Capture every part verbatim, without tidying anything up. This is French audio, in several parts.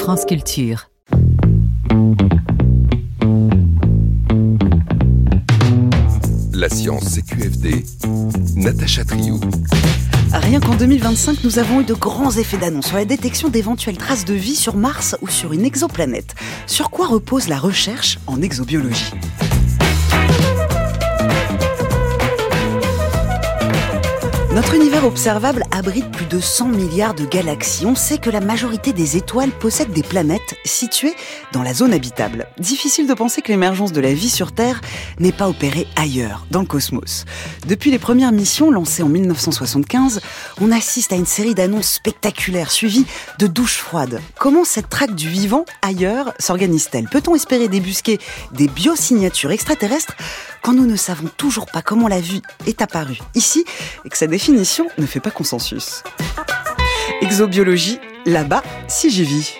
France Culture. La science C Q F D, Natacha Triou. Rien qu'en deux mille vingt-cinq, nous avons eu de grands effets d'annonce sur la détection d'éventuelles traces de vie sur Mars ou sur une exoplanète. Sur quoi repose la recherche en exobiologie ? Notre univers observable abrite plus de cent milliards de galaxies. On sait que la majorité des étoiles possèdent des planètes situées dans la zone habitable. Difficile de penser que l'émergence de la vie sur Terre n'ait pas opéré ailleurs, dans le cosmos. Depuis les premières missions lancées en mille neuf cent soixante-quinze, on assiste à une série d'annonces spectaculaires suivies de douches froides. Comment cette traque du vivant ailleurs s'organise-t-elle ? Peut-on espérer débusquer des biosignatures extraterrestres quand nous ne savons toujours pas comment la vie est apparue ici et que sa définition ne fait pas consensus. Exobiologie, là-bas, si j'y vis.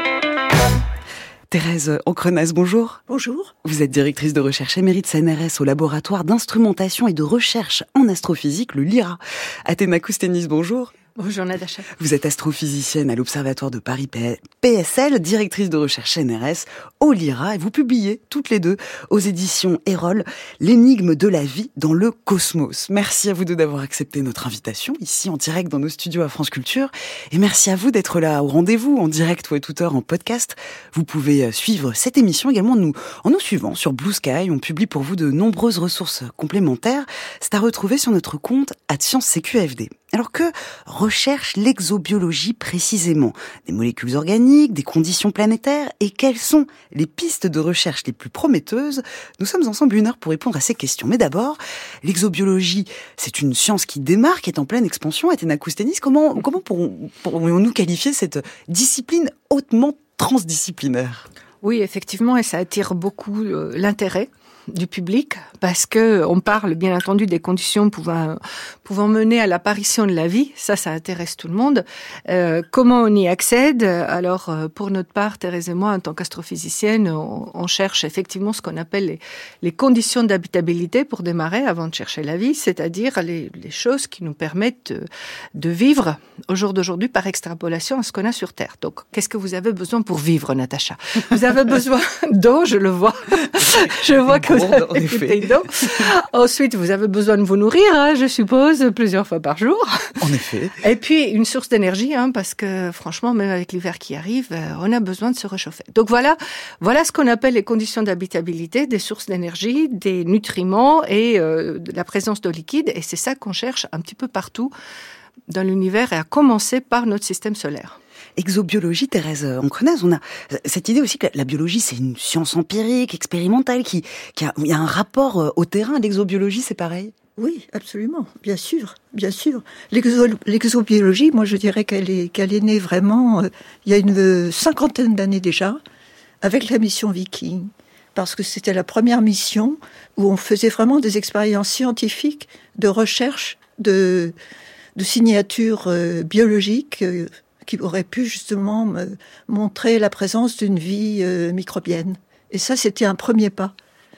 Thérèse Ancrenaz, bonjour. Bonjour. Vous êtes directrice de recherche émérite C N R S au laboratoire d'instrumentation et de recherche en astrophysique, le LIRA. Athéna Koustenis, bonjour. Bonjour Natacha. Vous êtes astrophysicienne à l'Observatoire de Paris P S L, directrice de recherche C N R S au LIRA, et vous publiez toutes les deux aux éditions Erol l'énigme de la vie dans le cosmos. Merci à vous deux d'avoir accepté notre invitation ici en direct dans nos studios à France Culture, et merci à vous d'être là au rendez-vous en direct ou à toute heure en podcast. Vous pouvez suivre cette émission également nous, en nous suivant sur Blue Sky. On publie pour vous de nombreuses ressources complémentaires. C'est à retrouver sur notre compte at science C Q F D. Alors que recherche l'exobiologie précisément ? Des molécules organiques, des conditions planétaires, et quelles sont les pistes de recherche les plus prometteuses ? Nous sommes ensemble une heure pour répondre à ces questions. Mais d'abord, l'exobiologie, c'est une science qui démarre, qui est en pleine expansion. Athéna Koustenis, comment, comment pourrons, pourrions-nous qualifier cette discipline hautement transdisciplinaire ? Oui, effectivement, et ça attire beaucoup euh, l'intérêt du public, parce que on parle bien entendu des conditions pouvant, pouvant mener à l'apparition de la vie. Ça, ça intéresse tout le monde. Euh, comment on y accède ? Alors, pour notre part, Thérèse et moi, en tant qu'astrophysicienne, on, on cherche effectivement ce qu'on appelle les, les conditions d'habitabilité pour démarrer avant de chercher la vie, c'est-à-dire les, les choses qui nous permettent de, de vivre au jour d'aujourd'hui par extrapolation à ce qu'on a sur Terre. Donc, qu'est-ce que vous avez besoin pour vivre, Natacha ? Vous avez besoin d'eau, je le vois. Je vois que Bon, en effet. d'eau. Ensuite, vous avez besoin de vous nourrir, hein, je suppose, plusieurs fois par jour. En effet. Et puis, une source d'énergie, hein, parce que franchement, même avec l'hiver qui arrive, euh, on a besoin de se réchauffer. Donc voilà, voilà ce qu'on appelle les conditions d'habitabilité, des sources d'énergie, des nutriments et euh, de la présence d'eau liquide. Et c'est ça qu'on cherche un petit peu partout dans l'univers, et à commencer par notre système solaire. Exobiologie, Thérèse Ancrenaz, on a cette idée aussi que la biologie, c'est une science empirique, expérimentale, qui, qui a, il y a un rapport au terrain. L'exobiologie, c'est pareil ? Oui, absolument, bien sûr, bien sûr. L'exo, l'exobiologie, moi je dirais qu'elle est, qu'elle est née vraiment, euh, il y a une cinquantaine d'années déjà, avec la mission Viking, parce que c'était la première mission où on faisait vraiment des expériences scientifiques de recherche de, de signatures euh, biologiques euh, qui aurait pu justement me montrer la présence d'une vie euh, microbienne. Et ça, c'était un premier pas.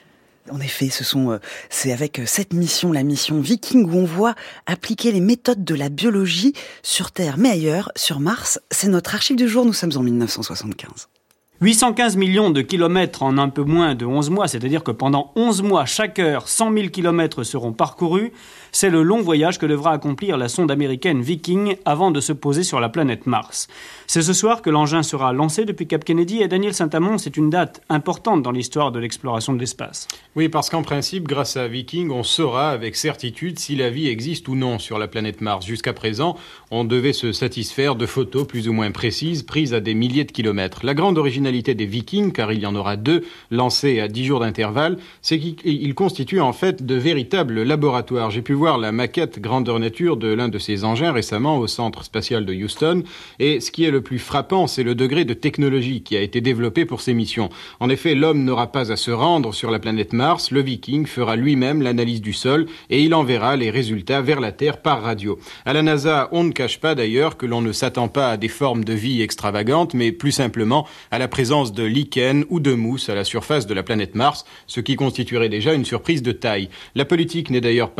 En effet, ce sont, euh, c'est avec cette mission, la mission Viking, où on voit appliquer les méthodes de la biologie sur Terre, mais ailleurs, sur Mars. C'est notre archive du jour, nous sommes en mille neuf cent soixante-quinze. huit cent quinze millions de kilomètres en un peu moins de onze mois, c'est-à-dire que pendant onze mois, chaque heure, cent mille kilomètres seront parcourus. C'est le long voyage que devra accomplir la sonde américaine Viking avant de se poser sur la planète Mars. C'est ce soir que l'engin sera lancé depuis Cap Kennedy, et Daniel Saint-Amand, c'est une date importante dans l'histoire de l'exploration de l'espace. Oui, parce qu'en principe, grâce à Viking, on saura avec certitude si la vie existe ou non sur la planète Mars. Jusqu'à présent, on devait se satisfaire de photos plus ou moins précises prises à des milliers de kilomètres. La grande originalité des Vikings, car il y en aura deux lancés à dix jours d'intervalle, c'est qu'ils constituent en fait de véritables laboratoires. J'ai pu voir la maquette grandeur nature de l'un de ces engins récemment au centre spatial de Houston, et ce qui est le plus frappant, c'est le degré de technologie qui a été développé pour ces missions. En effet, l'homme n'aura pas à se rendre sur la planète Mars, le Viking fera lui-même l'analyse du sol et il enverra les résultats vers la Terre par radio. À la NASA, on ne cache pas d'ailleurs que l'on ne s'attend pas à des formes de vie extravagantes, mais plus simplement à la présence de lichen ou de mousse à la surface de la planète Mars, ce qui constituerait déjà une surprise de taille. La politique n'est d'ailleurs pas exempte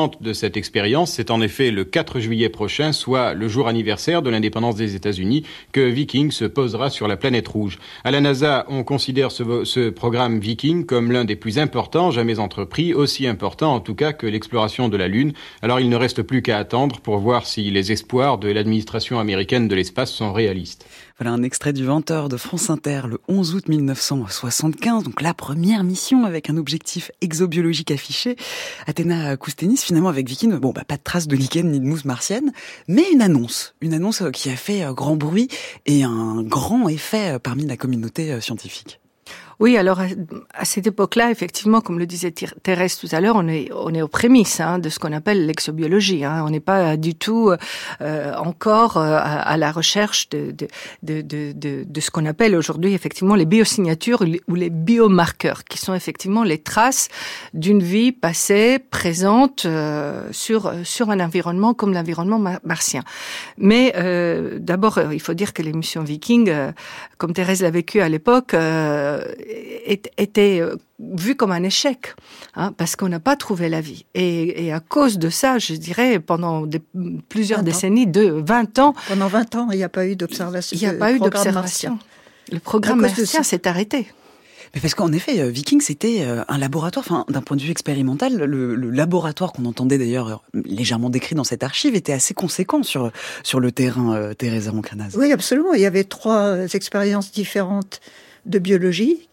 attente de cette expérience, c'est en effet le quatre juillet prochain, soit le jour anniversaire de l'indépendance des États-Unis, que Viking se posera sur la planète rouge. À la NASA, on considère ce, ce programme Viking comme l'un des plus importants jamais entrepris, aussi important en tout cas que l'exploration de la Lune. Alors il ne reste plus qu'à attendre pour voir si les espoirs de l'administration américaine de l'espace sont réalistes. Voilà un extrait du vingt heures de France Inter le onze août mille neuf cent soixante-quinze, donc la première mission avec un objectif exobiologique affiché. Athéna Koustenis, finalement avec Viking, bon bah pas de traces de lichen ni de mousse martienne, mais une annonce, une annonce qui a fait grand bruit et un grand effet parmi la communauté scientifique. Oui, alors à cette époque-là, effectivement, comme le disait Thérèse tout à l'heure, on est on est aux prémices hein, de ce qu'on appelle l'exobiologie. Hein. On n'est pas du tout euh, encore à, à la recherche de de, de de de de ce qu'on appelle aujourd'hui effectivement les biosignatures ou les biomarqueurs, qui sont effectivement les traces d'une vie passée, présente euh, sur sur un environnement comme l'environnement mar- martien. Mais euh, d'abord, il faut dire que les missions Viking, euh, comme Thérèse l'a vécu à l'époque, euh, était vu comme un échec, hein, parce qu'on n'a pas trouvé la vie. Et, et à cause de ça, je dirais, pendant des, plusieurs décennies, de vingt ans... Pendant vingt ans, il n'y a pas eu d'observation. Il n'y a pas eu d'observation. Le programme martien s'est arrêté. Mais parce qu'en effet, Viking, c'était un laboratoire, enfin, d'un point de vue expérimental, le, le laboratoire qu'on entendait d'ailleurs légèrement décrit dans cette archive était assez conséquent sur, sur le terrain, euh, Teresa Roncanaz. Oui, absolument. Il y avait trois expériences différentes de biologie.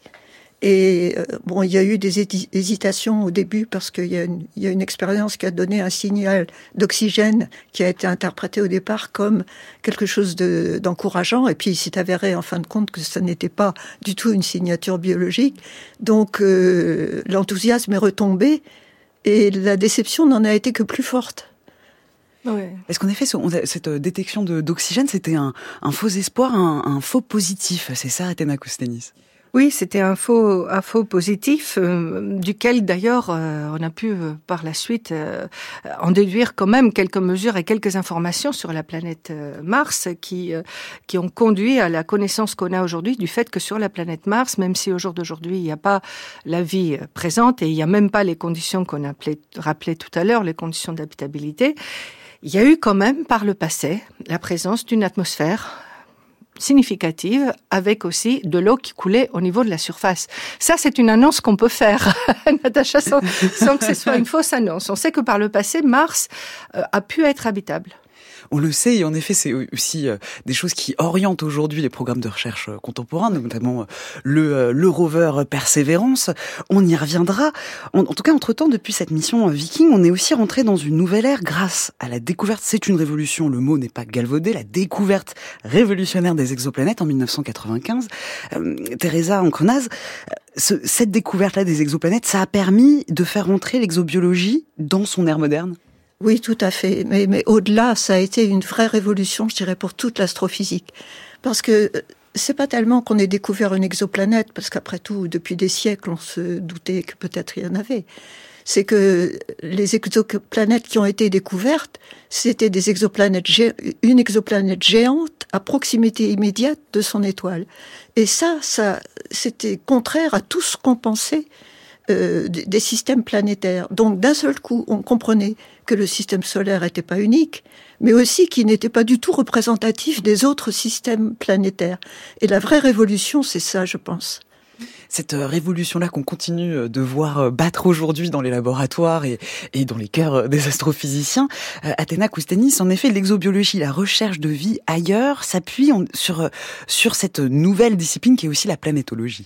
Et euh, bon, il y a eu des hésitations au début parce qu'il y a une, il y a une expérience qui a donné un signal d'oxygène qui a été interprété au départ comme quelque chose de, d'encourageant. Et puis il s'est avéré en fin de compte que ça n'était pas du tout une signature biologique. Donc euh, l'enthousiasme est retombé et la déception n'en a été que plus forte. Ouais. Est-ce qu'en effet, cette détection de, d'oxygène, c'était un, un faux espoir, un, un faux positif? C'est ça, Athéna Koustenis? Oui, c'était un faux, un faux positif, euh, duquel d'ailleurs euh, on a pu euh, par la suite euh, en déduire quand même quelques mesures et quelques informations sur la planète euh, Mars qui euh, qui ont conduit à la connaissance qu'on a aujourd'hui du fait que sur la planète Mars, même si au jour d'aujourd'hui il n'y a pas la vie présente et il n'y a même pas les conditions qu'on a appelé, rappelé tout à l'heure, les conditions d'habitabilité, il y a eu quand même par le passé la présence d'une atmosphère significative, avec aussi de l'eau qui coulait au niveau de la surface. Ça, c'est une annonce qu'on peut faire, Natacha, sans, sans que ce soit une fausse annonce. On sait que par le passé, Mars euh, a pu être habitable. On le sait, et en effet, c'est aussi des choses qui orientent aujourd'hui les programmes de recherche contemporains, notamment le, le rover Persévérance. On y reviendra. En, en tout cas, entre-temps, depuis cette mission Viking, on est aussi rentré dans une nouvelle ère grâce à la découverte, c'est une révolution, le mot n'est pas galvaudé, la découverte révolutionnaire des exoplanètes en mille neuf cent quatre-vingt-quinze. Euh, Teresa Roncanaz, ce, cette découverte-là des exoplanètes, ça a permis de faire rentrer l'exobiologie dans son ère moderne? Oui, tout à fait. Mais, mais au-delà, ça a été une vraie révolution, je dirais, pour toute l'astrophysique. Parce que c'est pas tellement qu'on ait découvert une exoplanète, parce qu'après tout, depuis des siècles, on se doutait que peut-être il y en avait. C'est que les exoplanètes qui ont été découvertes, c'était des exoplanètes, gé- une exoplanète géante à proximité immédiate de son étoile. Et ça, ça, c'était contraire à tout ce qu'on pensait Euh, des systèmes planétaires. Donc d'un seul coup, on comprenait que le système solaire n'était pas unique, mais aussi qu'il n'était pas du tout représentatif des autres systèmes planétaires. Et la vraie révolution, c'est ça, je pense. Cette révolution-là qu'on continue de voir battre aujourd'hui dans les laboratoires et, et dans les cœurs des astrophysiciens, euh, Athéna Koustenis, en effet, l'exobiologie, la recherche de vie ailleurs, s'appuie en, sur, sur cette nouvelle discipline qui est aussi la planétologie.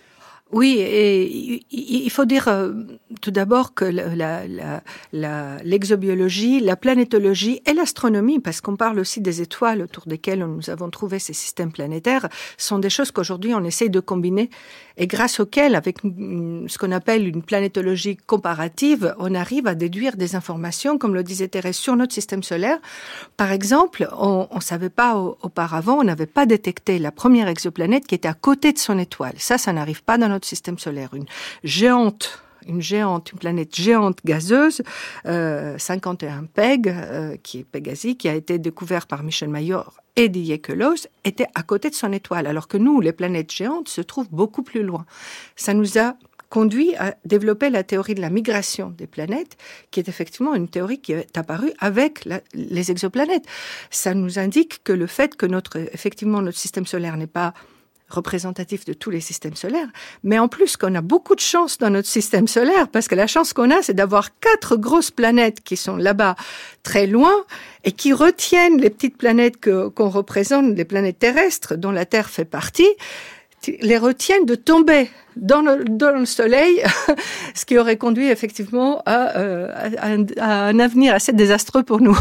Oui, et il faut dire euh, tout d'abord que la, la, la, la, l'exobiologie, la planétologie et l'astronomie, parce qu'on parle aussi des étoiles autour desquelles nous avons trouvé ces systèmes planétaires, sont des choses qu'aujourd'hui on essaye de combiner et grâce auxquelles, avec une, ce qu'on appelle une planétologie comparative, on arrive à déduire des informations, comme le disait Thérèse, sur notre système solaire. Par exemple, on ne savait pas auparavant, on n'avait pas détecté la première exoplanète qui était à côté de son étoile. Ça, ça n'arrive pas dans notre système solaire. Une géante, une géante, une planète géante gazeuse, euh, cinquante et un Peg, euh, qui est Pégasi, qui a été découvert par Michel Mayor et Didier Queloz, était à côté de son étoile, alors que nous, les planètes géantes, se trouvent beaucoup plus loin. Ça nous a conduit à développer la théorie de la migration des planètes, qui est effectivement une théorie qui est apparue avec la, les exoplanètes. Ça nous indique que le fait que notre, effectivement, notre système solaire n'est pas représentatif de tous les systèmes solaires, mais en plus qu'on a beaucoup de chance dans notre système solaire, parce que la chance qu'on a, c'est d'avoir quatre grosses planètes qui sont là-bas très loin et qui retiennent les petites planètes que, qu'on représente, les planètes terrestres dont la Terre fait partie, les retiennent de tomber dans le, dans le Soleil, ce qui aurait conduit effectivement à, euh, à, à un avenir assez désastreux pour nous.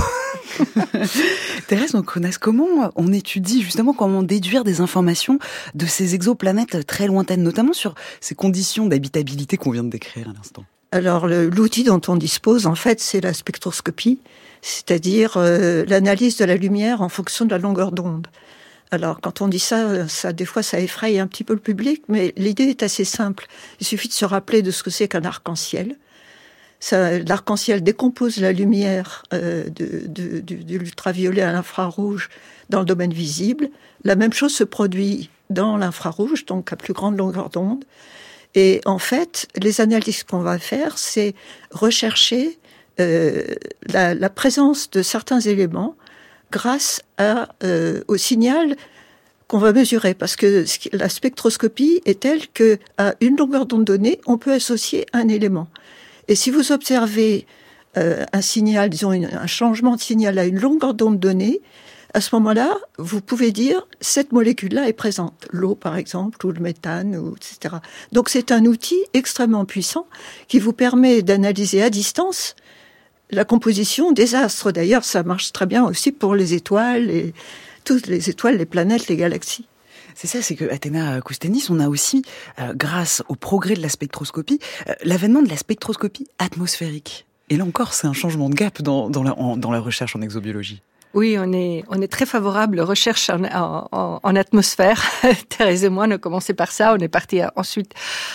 Thérèse Ocronas, comment on étudie justement, comment déduire des informations de ces exoplanètes très lointaines, notamment sur ces conditions d'habitabilité qu'on vient de décrire à l'instant? Alors, le, l'outil dont on dispose, en fait, c'est la spectroscopie, c'est-à-dire euh, l'analyse de la lumière en fonction de la longueur d'onde. Alors, quand on dit ça, ça, des fois, ça effraie un petit peu le public, mais l'idée est assez simple. Il suffit de se rappeler de ce que c'est qu'un arc-en-ciel. Ça, l'arc-en-ciel décompose la lumière euh, de, de, de, de l'ultraviolet à l'infrarouge dans le domaine visible. La même chose se produit dans l'infrarouge, donc à plus grande longueur d'onde. Et en fait, les analyses qu'on va faire, c'est rechercher euh, la, la présence de certains éléments grâce à, euh, au signal qu'on va mesurer. Parce que la spectroscopie est telle qu'à une longueur d'onde donnée, on peut associer un élément. Et si vous observez euh, un signal, disons une, un changement de signal à une longueur d'onde donnée, à ce moment-là, vous pouvez dire cette molécule-là est présente. L'eau, par exemple, ou le méthane, ou, et cetera. Donc c'est un outil extrêmement puissant qui vous permet d'analyser à distance la composition des astres. D'ailleurs, ça marche très bien aussi pour les étoiles, et toutes les étoiles, les planètes, les galaxies. C'est ça, c'est que Athéna Koustenis, on a aussi, euh, grâce au progrès de la spectroscopie, euh, l'avènement de la spectroscopie atmosphérique. Et là encore, c'est un changement de gap dans, dans, la, en, dans la recherche en exobiologie. Oui, on est, on est très favorable aux recherches en, en, en atmosphère. Thérèse et moi, on a commencé par ça. On est parti ensuite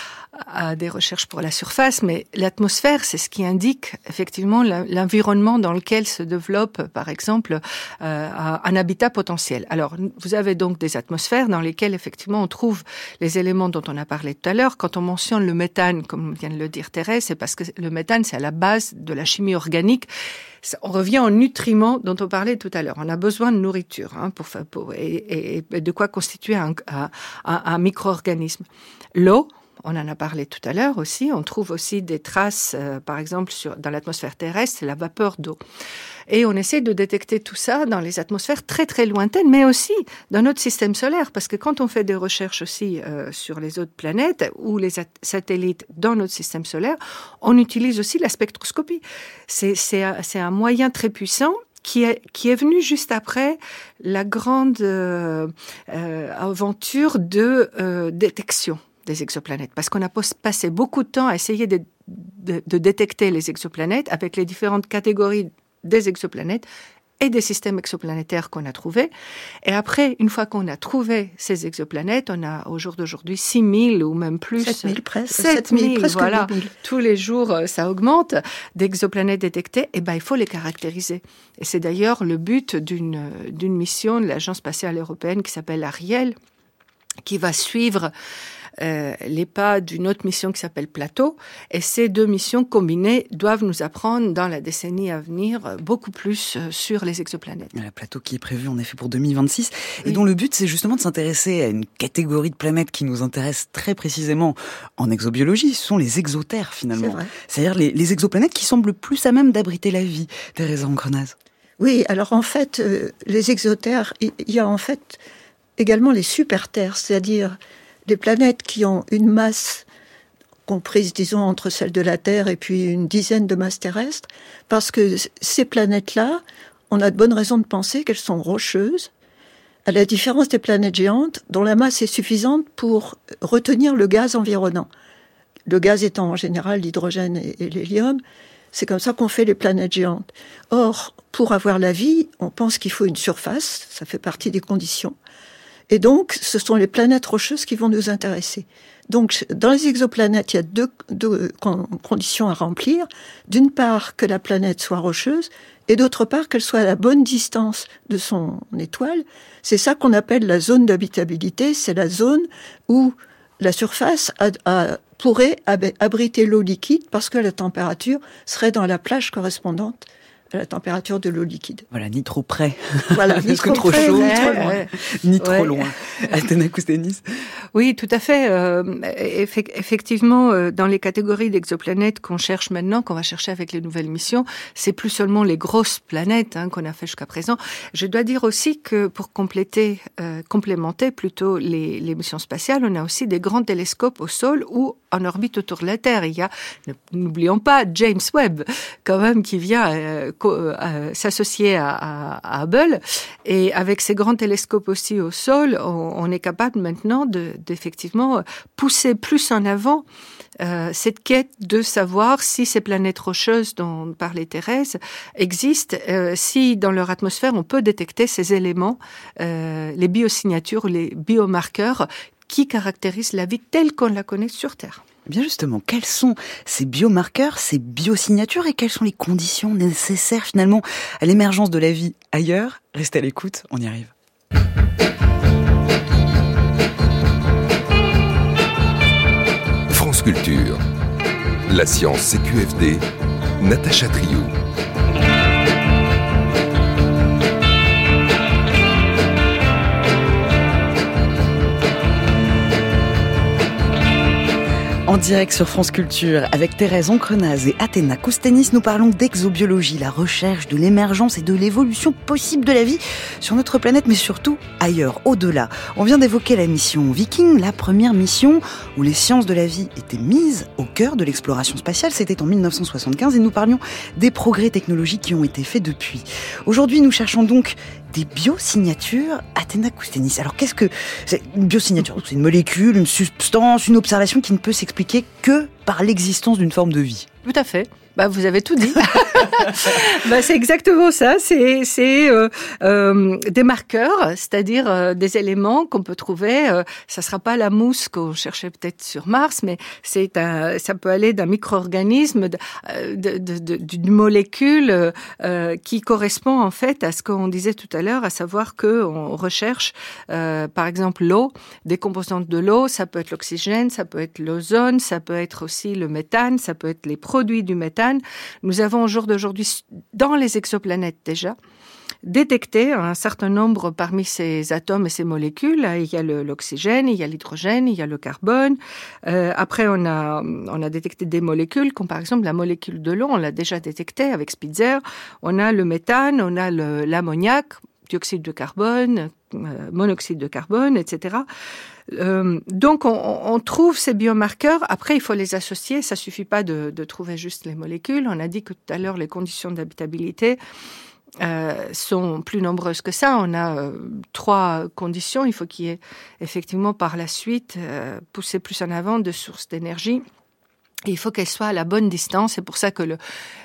à des recherches pour la surface, mais l'atmosphère, c'est ce qui indique effectivement l'environnement dans lequel se développe, par exemple, euh, un habitat potentiel. Alors, vous avez donc des atmosphères dans lesquelles effectivement on trouve les éléments dont on a parlé tout à l'heure. Quand on mentionne le méthane, comme vient de le dire Thérèse, c'est parce que le méthane, c'est à la base de la chimie organique. On revient aux nutriments dont on parlait tout à l'heure. On a besoin de nourriture hein, pour, pour et, et de quoi constituer un, un, un micro-organisme. L'eau, on en a parlé tout à l'heure aussi. On trouve aussi des traces, euh, par exemple, sur, dans l'atmosphère terrestre, c'est la vapeur d'eau. Et on essaie de détecter tout ça dans les atmosphères très très lointaines, mais aussi dans notre système solaire, parce que quand on fait des recherches aussi euh, sur les autres planètes ou les at- satellites dans notre système solaire, on utilise aussi la spectroscopie. C'est, c'est, un, c'est un moyen très puissant qui est, qui est venu juste après la grande euh, euh, aventure de euh, détection des exoplanètes, parce qu'on a passé beaucoup de temps à essayer de, de, de détecter les exoplanètes avec les différentes catégories des exoplanètes et des systèmes exoplanétaires qu'on a trouvés. Et après, une fois qu'on a trouvé ces exoplanètes, on a au jour d'aujourd'hui six mille ou même plus. sept mille presque. sept mille, presque voilà. huit mille. Tous les jours, ça augmente d'exoplanètes détectées. Et ben, il faut les caractériser. Et c'est d'ailleurs le but d'une, d'une mission de l'Agence spatiale européenne qui s'appelle Ariel, qui va suivre Euh, les pas d'une autre mission qui s'appelle Plateau. Et ces deux missions combinées doivent nous apprendre dans la décennie à venir beaucoup plus sur les exoplanètes. La Plateau qui est prévue en effet pour deux mille vingt-six oui. Et dont le but c'est justement de s'intéresser à une catégorie de planètes qui nous intéresse très précisément en exobiologie. Ce sont les exotères finalement. C'est vrai. C'est-à-dire les, les exoplanètes qui semblent plus à même d'abriter la vie. Thérèse Ocronas. Oui, alors en fait, euh, les exotères, il y, y a en fait également les super-terres, c'est-à-dire des planètes qui ont une masse comprise, disons, entre celle de la Terre et puis une dizaine de masses terrestres, parce que ces planètes-là, on a de bonnes raisons de penser qu'elles sont rocheuses, à la différence des planètes géantes, dont la masse est suffisante pour retenir le gaz environnant. Le gaz étant en général l'hydrogène et, et l'hélium, c'est comme ça qu'on fait les planètes géantes. Or, pour avoir la vie, on pense qu'il faut une surface, ça fait partie des conditions. Et donc, ce sont les planètes rocheuses qui vont nous intéresser. Donc, dans les exoplanètes, il y a deux, deux conditions à remplir. D'une part, que la planète soit rocheuse, et d'autre part, qu'elle soit à la bonne distance de son étoile. C'est ça qu'on appelle la zone d'habitabilité. C'est la zone où la surface a, a, pourrait ab- abriter l'eau liquide parce que la température serait dans la plage correspondante à la température de l'eau liquide. Voilà, ni trop près. Voilà, ni trop, trop près, chaud, ni trop loin. Ouais. Ni trop Ouais. loin. Athéna Koustenis. Oui, tout à fait. Euh, eff- effectivement, euh, dans les catégories d'exoplanètes qu'on cherche maintenant, qu'on va chercher avec les nouvelles missions, c'est plus seulement les grosses planètes hein, qu'on a fait jusqu'à présent. Je dois dire aussi que pour compléter, euh, complémenter plutôt les, les missions spatiales, on a aussi des grands télescopes au sol ou en orbite autour de la Terre. Il y a, n'oublions pas, James Webb, quand même, qui vient euh, co- euh, s'associer à, à, à Hubble. Et avec ces grands télescopes aussi au sol, on, on est capable maintenant de, d'effectivement pousser plus en avant euh, cette quête de savoir si ces planètes rocheuses dont parlait Thérèse existent, euh, si dans leur atmosphère on peut détecter ces éléments, euh, les biosignatures, les biomarqueurs qui caractérisent la vie telle qu'on la connaît sur Terre. Bien justement, quels sont ces biomarqueurs, ces biosignatures et quelles sont les conditions nécessaires finalement à l'émergence de la vie ailleurs ? Restez à l'écoute, on y arrive. France Culture. La science C Q F D. Natacha Triou. En direct sur France Culture, avec Thérèse Ancrenaz et Athéna Koustenis, nous parlons d'exobiologie, la recherche de l'émergence et de l'évolution possible de la vie sur notre planète, mais surtout ailleurs, au-delà. On vient d'évoquer la mission Viking, la première mission où les sciences de la vie étaient mises au cœur de l'exploration spatiale. C'était en dix-neuf cent soixante-quinze et nous parlions des progrès technologiques qui ont été faits depuis. Aujourd'hui, nous cherchons donc des biosignatures. Athéna Koustenis. Alors, qu'est-ce que c'est une biosignature ? C'est une molécule, une substance, une observation qui ne peut s'expliquer que par l'existence d'une forme de vie. Tout à fait. Bah, vous avez tout dit. bah, c'est exactement ça. C'est, c'est euh, euh, des marqueurs, c'est-à-dire euh, des éléments qu'on peut trouver. Euh, ça sera pas la mousse qu'on cherchait peut-être sur Mars, mais c'est un, ça peut aller d'un micro-organisme, de, de, de, de, d'une molécule euh, qui correspond en fait à ce qu'on disait tout à l'heure, à savoir que on recherche, euh, par exemple, l'eau, des composantes de l'eau. Ça peut être l'oxygène, ça peut être l'ozone, ça peut être aussi le méthane, ça peut être les produits du méthane. Nous avons au jour d'aujourd'hui, dans les exoplanètes déjà, détecté un certain nombre parmi ces atomes et ces molécules. Il y a le, l'oxygène, il y a l'hydrogène, il y a le carbone. Euh, après, on a, on a détecté des molécules, comme par exemple la molécule de l'eau, on l'a déjà détectée avec Spitzer. On a le méthane, on a le, l'ammoniac, dioxyde de carbone, euh, monoxyde de carbone, et cetera. Euh, donc, on, on trouve ces biomarqueurs. Après, il faut les associer. Ça suffit pas de, de trouver juste les molécules. On a dit que tout à l'heure, les conditions d'habitabilité euh, sont plus nombreuses que ça. On a euh, trois conditions. Il faut qu'il y ait effectivement par la suite euh, poussé plus en avant de sources d'énergie. Et il faut qu'elle soit à la bonne distance. C'est pour ça que le,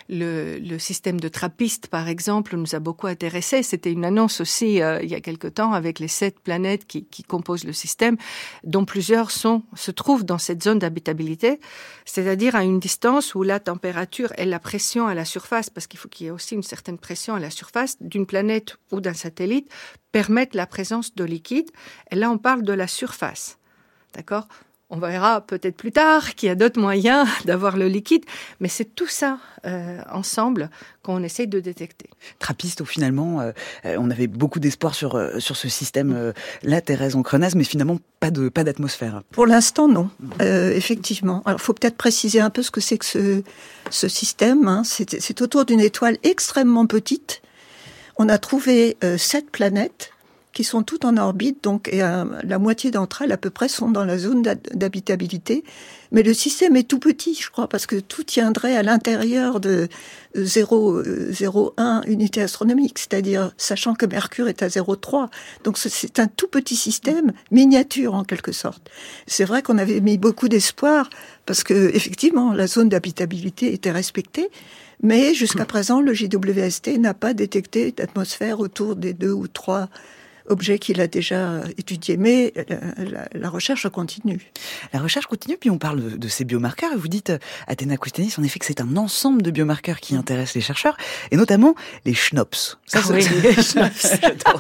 le, le système de TRAPPIST, par exemple, nous a beaucoup intéressés. C'était une annonce aussi euh, il y a quelque temps avec les sept planètes qui, qui composent le système, dont plusieurs sont, se trouvent dans cette zone d'habitabilité, c'est-à-dire à une distance où la température et la pression à la surface, parce qu'il faut qu'il y ait aussi une certaine pression à la surface d'une planète ou d'un satellite, permettent la présence de liquide. Et là, on parle de la surface. D'accord ? On verra peut-être plus tard qu'il y a d'autres moyens d'avoir le liquide, mais c'est tout ça euh, ensemble qu'on essaye de détecter. TRAPPIST, finalement, euh, on avait beaucoup d'espoir sur euh, sur ce système. Euh, là, Thérèse Ancrenaz, mais finalement pas de pas d'atmosphère. Pour l'instant, non. Euh, effectivement. Alors, faut peut-être préciser un peu ce que c'est que ce ce système. Hein. C'est, c'est autour d'une étoile extrêmement petite. On a trouvé euh, sept planètes qui sont toutes en orbite, donc et, euh, la moitié d'entre elles à peu près sont dans la zone d'habitabilité. Mais le système est tout petit, je crois, parce que tout tiendrait à l'intérieur de zéro virgule un unité astronomique, c'est-à-dire sachant que Mercure est à zéro virgule trois. Donc c'est un tout petit système, miniature en quelque sorte. C'est vrai qu'on avait mis beaucoup d'espoir, parce que effectivement la zone d'habitabilité était respectée, mais jusqu'à présent le J W S T n'a pas détecté d'atmosphère autour des deux ou trois objet qu'il a déjà étudié. Mais la, la, la recherche continue. La recherche continue, puis on parle de, de ces biomarqueurs, et vous dites, Athéna Koustanis, en effet, que c'est un ensemble de biomarqueurs qui intéressent les chercheurs, et notamment les schnops. Ça, ah oui, les schnops.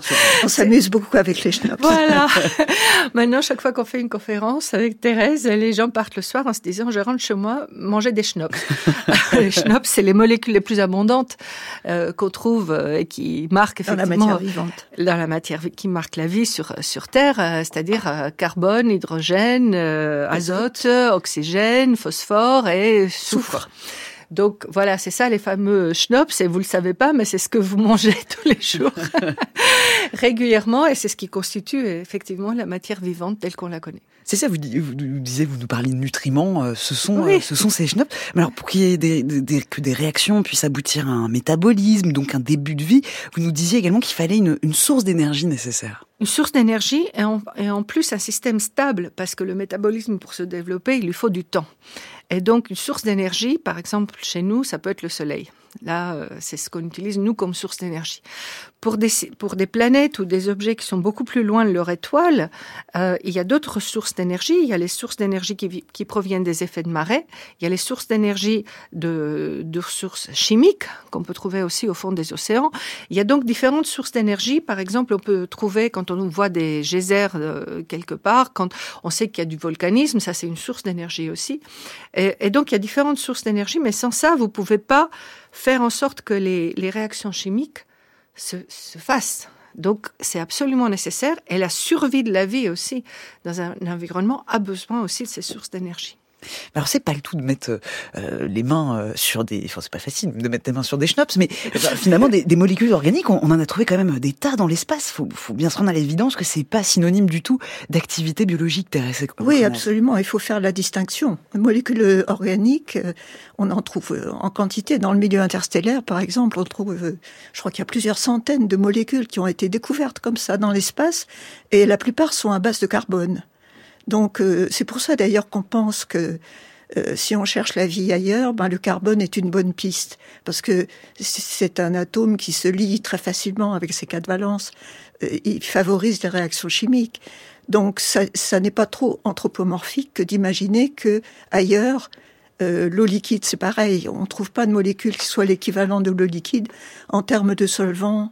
On s'amuse beaucoup avec les schnops. Voilà. Maintenant, chaque fois qu'on fait une conférence avec Thérèse, les gens partent le soir en se disant, je rentre chez moi, manger des schnops. Les schnops, c'est les molécules les plus abondantes euh, qu'on trouve euh, et qui marquent effectivement... Dans la matière vivante. Dans la matière qui marque la vie sur, sur Terre, euh, c'est-à-dire euh, carbone, hydrogène, euh, azote, oxygène, phosphore et soufre. Donc voilà, c'est ça les fameux schnops, et vous le savez pas, mais c'est ce que vous mangez tous les jours, régulièrement, et c'est ce qui constitue effectivement la matière vivante telle qu'on la connaît. C'est ça, vous, vous, vous disiez, vous nous parlez de nutriments, euh, ce sont, oui. euh, ce sont ces schnops. Mais alors, pour qu'il y ait des, des, que des réactions puissent aboutir à un métabolisme, donc un début de vie, vous nous disiez également qu'il fallait une, une source d'énergie nécessaire. Une source d'énergie et en, et en plus un système stable, parce que le métabolisme, pour se développer, il lui faut du temps. Et donc, une source d'énergie, par exemple, chez nous, ça peut être le soleil. Là, c'est ce qu'on utilise, nous, comme source d'énergie. Pour des, pour des planètes ou des objets qui sont beaucoup plus loin de leur étoile, euh, il y a d'autres sources d'énergie. Il y a les sources d'énergie qui, qui proviennent des effets de marée. Il y a les sources d'énergie de, de ressources chimiques qu'on peut trouver aussi au fond des océans. Il y a donc différentes sources d'énergie. Par exemple, on peut trouver, quand on voit des geysers euh, quelque part, quand on sait qu'il y a du volcanisme, ça c'est une source d'énergie aussi. Et, et donc, il y a différentes sources d'énergie, mais sans ça, vous ne pouvez pas faire en sorte que les, les réactions chimiques se, se fassent. Donc, c'est absolument nécessaire. Et la survie de la vie aussi, dans un, un environnement, a besoin aussi de ces sources d'énergie. Alors, c'est pas le tout de mettre euh, les mains euh, sur des... Enfin, c'est pas facile de mettre les mains sur des schnops, mais euh, finalement, des, des molécules organiques, on, on en a trouvé quand même des tas dans l'espace. Faut, faut bien se rendre à l'évidence que c'est pas synonyme du tout d'activité biologique terrestre. Oui, absolument. Il faut faire la distinction. Les molécules organiques, euh, on en trouve euh, en quantité. Dans le milieu interstellaire, par exemple, on trouve, euh, je crois qu'il y a plusieurs centaines de molécules qui ont été découvertes comme ça dans l'espace, et la plupart sont à base de carbone. Donc, euh, c'est pour ça d'ailleurs qu'on pense que euh, si on cherche la vie ailleurs, ben, le carbone est une bonne piste. Parce que c'est un atome qui se lie très facilement avec ses quatre valences. Euh, il favorise les réactions chimiques. Donc, ça, ça n'est pas trop anthropomorphique que d'imaginer que ailleurs, euh, l'eau liquide, c'est pareil. On ne trouve pas de molécule qui soit l'équivalent de l'eau liquide en termes de solvants.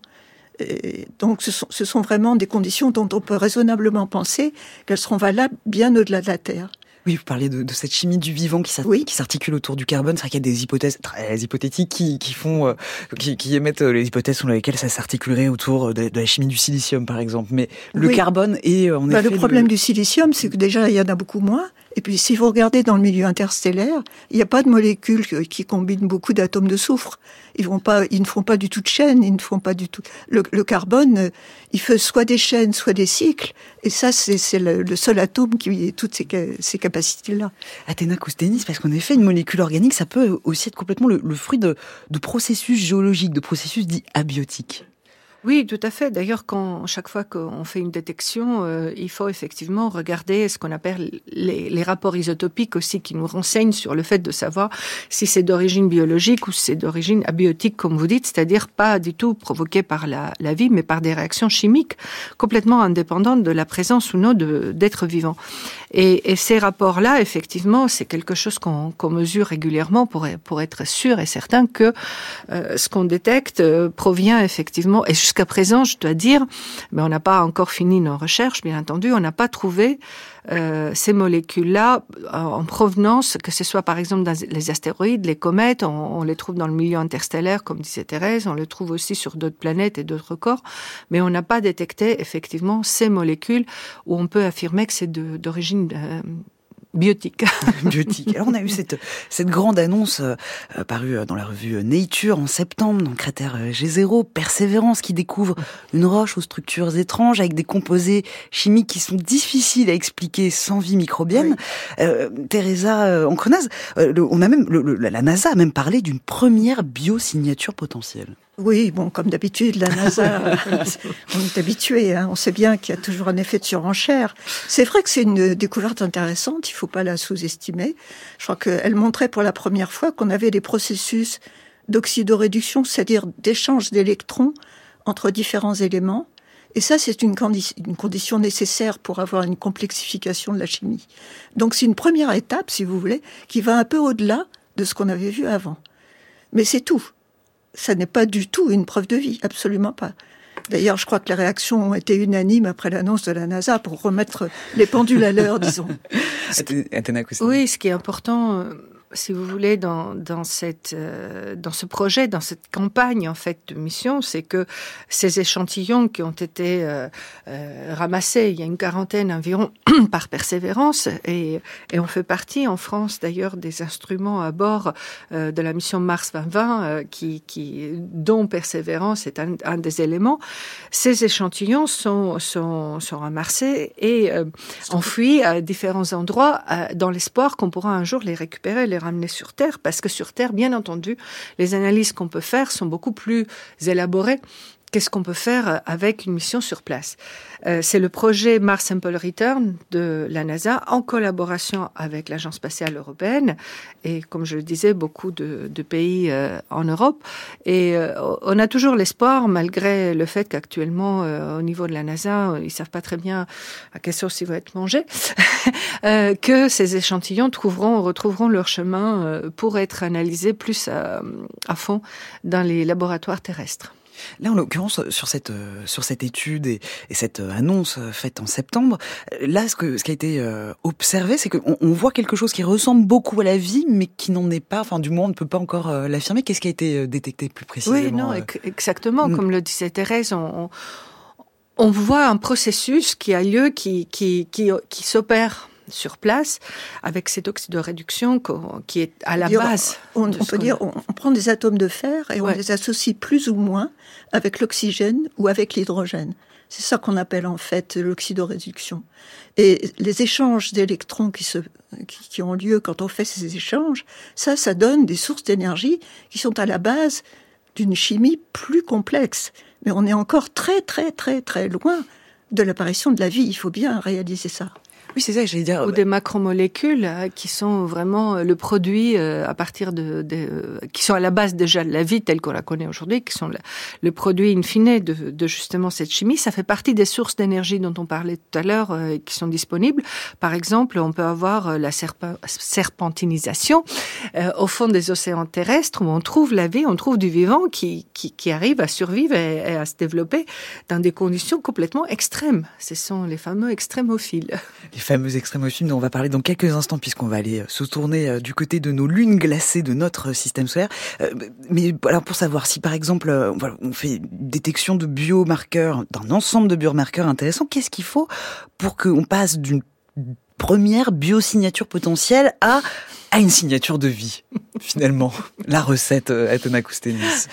Et donc, ce sont, ce sont vraiment des conditions dont on peut raisonnablement penser qu'elles seront valables bien au-delà de la Terre. Oui, vous parlez de, de cette chimie du vivant qui, oui. qui s'articule autour du carbone. C'est vrai qu'il y a des hypothèses très hypothétiques qui, qui font, euh, qui, qui émettent les hypothèses selon lesquelles ça s'articulerait autour de, de la chimie du silicium, par exemple. Mais le oui. carbone est en bah, effet... Le problème le... du silicium, c'est que déjà, il y en a beaucoup moins. Et puis, si vous regardez dans le milieu interstellaire, il n'y a pas de molécules qui combinent beaucoup d'atomes de soufre. Ils vont pas, ils ne font pas du tout de chaînes, ils ne font pas du tout. Le, le carbone, il fait soit des chaînes, soit des cycles. Et ça, c'est, c'est le, le seul atome qui a toutes ces, ces capacités-là. Athéna Koustanis, parce qu'en effet, une molécule organique, ça peut aussi être complètement le, le fruit de, de processus géologiques, de processus dits abiotiques. Oui, tout à fait. D'ailleurs, quand chaque fois qu'on fait une détection, euh, il faut effectivement regarder ce qu'on appelle les, les rapports isotopiques aussi, qui nous renseignent sur le fait de savoir si c'est d'origine biologique ou si c'est d'origine abiotique, comme vous dites, c'est-à-dire pas du tout provoqué par la, la vie, mais par des réactions chimiques complètement indépendantes de la présence ou non de, d'êtres vivants. Et, et ces rapports-là, effectivement, c'est quelque chose qu'on, qu'on mesure régulièrement pour, pour être sûr et certain que euh, ce qu'on détecte euh, provient effectivement, et jusqu'à présent, je dois dire, mais on n'a pas encore fini nos recherches, bien entendu, on n'a pas trouvé euh, ces molécules-là en provenance, que ce soit par exemple dans les astéroïdes, les comètes, on, on les trouve dans le milieu interstellaire, comme disait Thérèse, on les trouve aussi sur d'autres planètes et d'autres corps, mais on n'a pas détecté effectivement ces molécules où on peut affirmer que c'est de, d'origine euh, biotique. Biotique. Alors on a eu cette cette grande annonce euh, parue dans la revue Nature en septembre, dans le cratère G zéro, Persévérance, qui découvre une roche aux structures étranges avec des composés chimiques qui sont difficiles à expliquer sans vie microbienne. Oui. Euh, Teresa euh, Ancrenaz, euh, le, on a même le, le, la NASA a même parlé d'une première biosignature potentielle. Oui, bon, comme d'habitude, la NASA, on est habitué, hein, on sait bien qu'il y a toujours un effet de surenchère. C'est vrai que c'est une découverte intéressante, il ne faut pas la sous-estimer. Je crois qu'elle montrait pour la première fois qu'on avait des processus d'oxydoréduction, c'est-à-dire d'échange d'électrons entre différents éléments, Et ça, c'est une, condi- une condition nécessaire pour avoir une complexification de la chimie. Donc c'est une première étape, si vous voulez, qui va un peu au-delà de ce qu'on avait vu avant. Mais c'est tout. Ça n'est pas du tout une preuve de vie, absolument pas. D'ailleurs, je crois que les réactions ont été unanimes après l'annonce de la NASA pour remettre les pendules à l'heure, disons. Athéna Coustin. Oui, ce qui est important, euh, si vous voulez, dans, dans, cette, euh, dans ce projet, dans cette campagne en fait de mission, c'est que ces échantillons qui ont été euh, euh, ramassés, il y a une quarantaine environ par Persévérance, et, et on fait partie en France d'ailleurs des instruments à bord euh, de la mission Mars vingt vingt, euh, qui, qui, dont Persévérance est un, un des éléments. Ces échantillons sont, sont, sont ramassés et euh, enfouis à différents endroits euh, dans l'espoir qu'on pourra un jour les récupérer, les ramener sur Terre, parce que sur Terre, bien entendu, les analyses qu'on peut faire sont beaucoup plus élaborées qu'est-ce qu'on peut faire avec une mission sur place. Euh, c'est le projet Mars Sample Return de la NASA en collaboration avec l'Agence spatiale européenne et, comme je le disais, beaucoup de, de pays euh, en Europe. Et euh, on a toujours l'espoir, malgré le fait qu'actuellement, euh, au niveau de la NASA, ils savent pas très bien à quelle sauce ils vont être mangés, euh, que ces échantillons trouveront, retrouveront leur chemin euh, pour être analysés plus à, à fond dans les laboratoires terrestres. Là, en l'occurrence, sur cette euh, sur cette étude et, et cette euh, annonce euh, faite en septembre, là, ce que ce qui a été euh, observé, c'est qu'on on voit quelque chose qui ressemble beaucoup à la vie, mais qui n'en est pas. Enfin, du moins, on ne peut pas encore euh, l'affirmer. Qu'est-ce qui a été euh, détecté plus précisément? Oui, non, euh... exactement. Mm. Comme le disait Thérèse, on, on, on voit un processus qui a lieu, qui qui qui, qui s'opère sur place, avec cette oxydoréduction qui est à la dire, base. On, on peut dire, on, on prend des atomes de fer et on ouais. les associe plus ou moins avec l'oxygène ou avec l'hydrogène. C'est ça qu'on appelle en fait l'oxydoréduction. Et les échanges d'électrons qui, se, qui, qui ont lieu quand on fait ces échanges, ça, ça donne des sources d'énergie qui sont à la base d'une chimie plus complexe. Mais on est encore très, très, très, très loin de l'apparition de la vie. Il faut bien réaliser ça. Oui, c'est ça, j'allais dire. Ou des macromolécules euh, qui sont vraiment le produit euh, à partir de, de euh, qui sont à la base déjà de la vie telle qu'on la connaît aujourd'hui, qui sont le, le produit in fine de, de justement cette chimie. Ça fait partie des sources d'énergie dont on parlait tout à l'heure, euh, qui sont disponibles. Par exemple, on peut avoir euh, la serp- serpentinisation euh, au fond des océans terrestres où on trouve la vie, on trouve du vivant qui qui, qui arrive à survivre et, et à se développer dans des conditions complètement extrêmes. Ce sont les fameux extrémophiles. Les fameux extrémophiles dont on va parler dans quelques instants, puisqu'on va aller se tourner du côté de nos lunes glacées de notre système solaire. Mais alors, pour savoir si, par exemple, on fait détection de biomarqueurs, d'un ensemble de biomarqueurs intéressants, qu'est-ce qu'il faut pour qu'on passe d'une première biosignature potentielle à, à une signature de vie, finalement? La recette, Athéna Koustenis.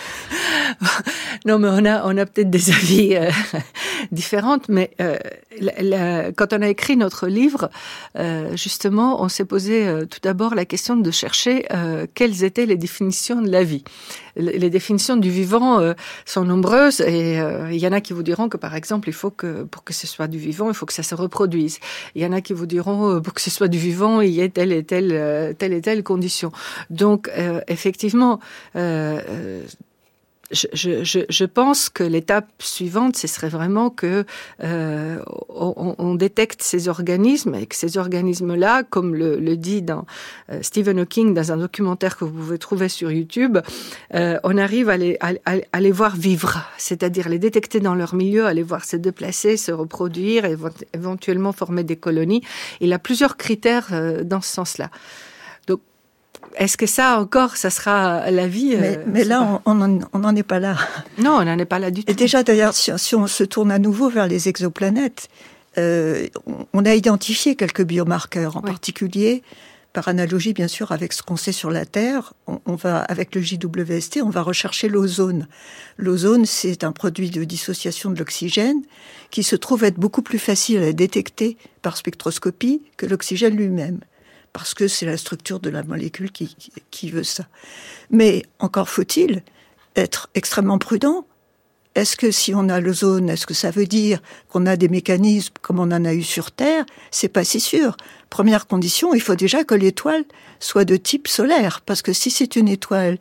Non, mais on a, on a peut-être des avis euh, différents, mais euh, la, la, quand on a écrit notre livre, euh, justement, on s'est posé euh, tout d'abord la question de chercher euh, quelles étaient les définitions de la vie. Les, les définitions du vivant euh, sont nombreuses et euh, il y en a qui vous diront que, par exemple, il faut que, pour que ce soit du vivant, il faut que ça se reproduise. Il y en a qui vous diront, euh, pour que ce soit du vivant, il y ait telle et telle, euh, telle et telle condition. Donc, euh, effectivement, euh, euh, Je, je, je pense que l'étape suivante, ce serait vraiment que euh, on, on détecte ces organismes et que ces organismes-là, comme le, le dit dans euh, Stephen Hawking dans un documentaire que vous pouvez trouver sur YouTube, euh, on arrive à les, à, à les voir vivre, c'est-à-dire les détecter dans leur milieu, à les voir se déplacer, se reproduire, et éventuellement former des colonies. Il y a plusieurs critères euh, dans ce sens-là. Donc, est-ce que ça encore, ça sera la vie? Mais, euh, mais là, on n'en est pas là. Non, on n'en est pas là du tout. Et déjà, d'ailleurs, si, si on se tourne à nouveau vers les exoplanètes, euh, on a identifié quelques biomarqueurs, en oui. particulier, par analogie, bien sûr, avec ce qu'on sait sur la Terre. On, on va, avec le J W S T, on va rechercher l'ozone. L'ozone, c'est un produit de dissociation de l'oxygène qui se trouve être beaucoup plus facile à détecter par spectroscopie que l'oxygène lui-même, parce que c'est la structure de la molécule qui, qui, qui veut ça. Mais encore faut-il être extrêmement prudent. Est-ce que si on a l'ozone, est-ce que ça veut dire qu'on a des mécanismes comme on en a eu sur Terre? C'est pas si sûr. Première condition, il faut déjà que l'étoile soit de type solaire, parce que si c'est une étoile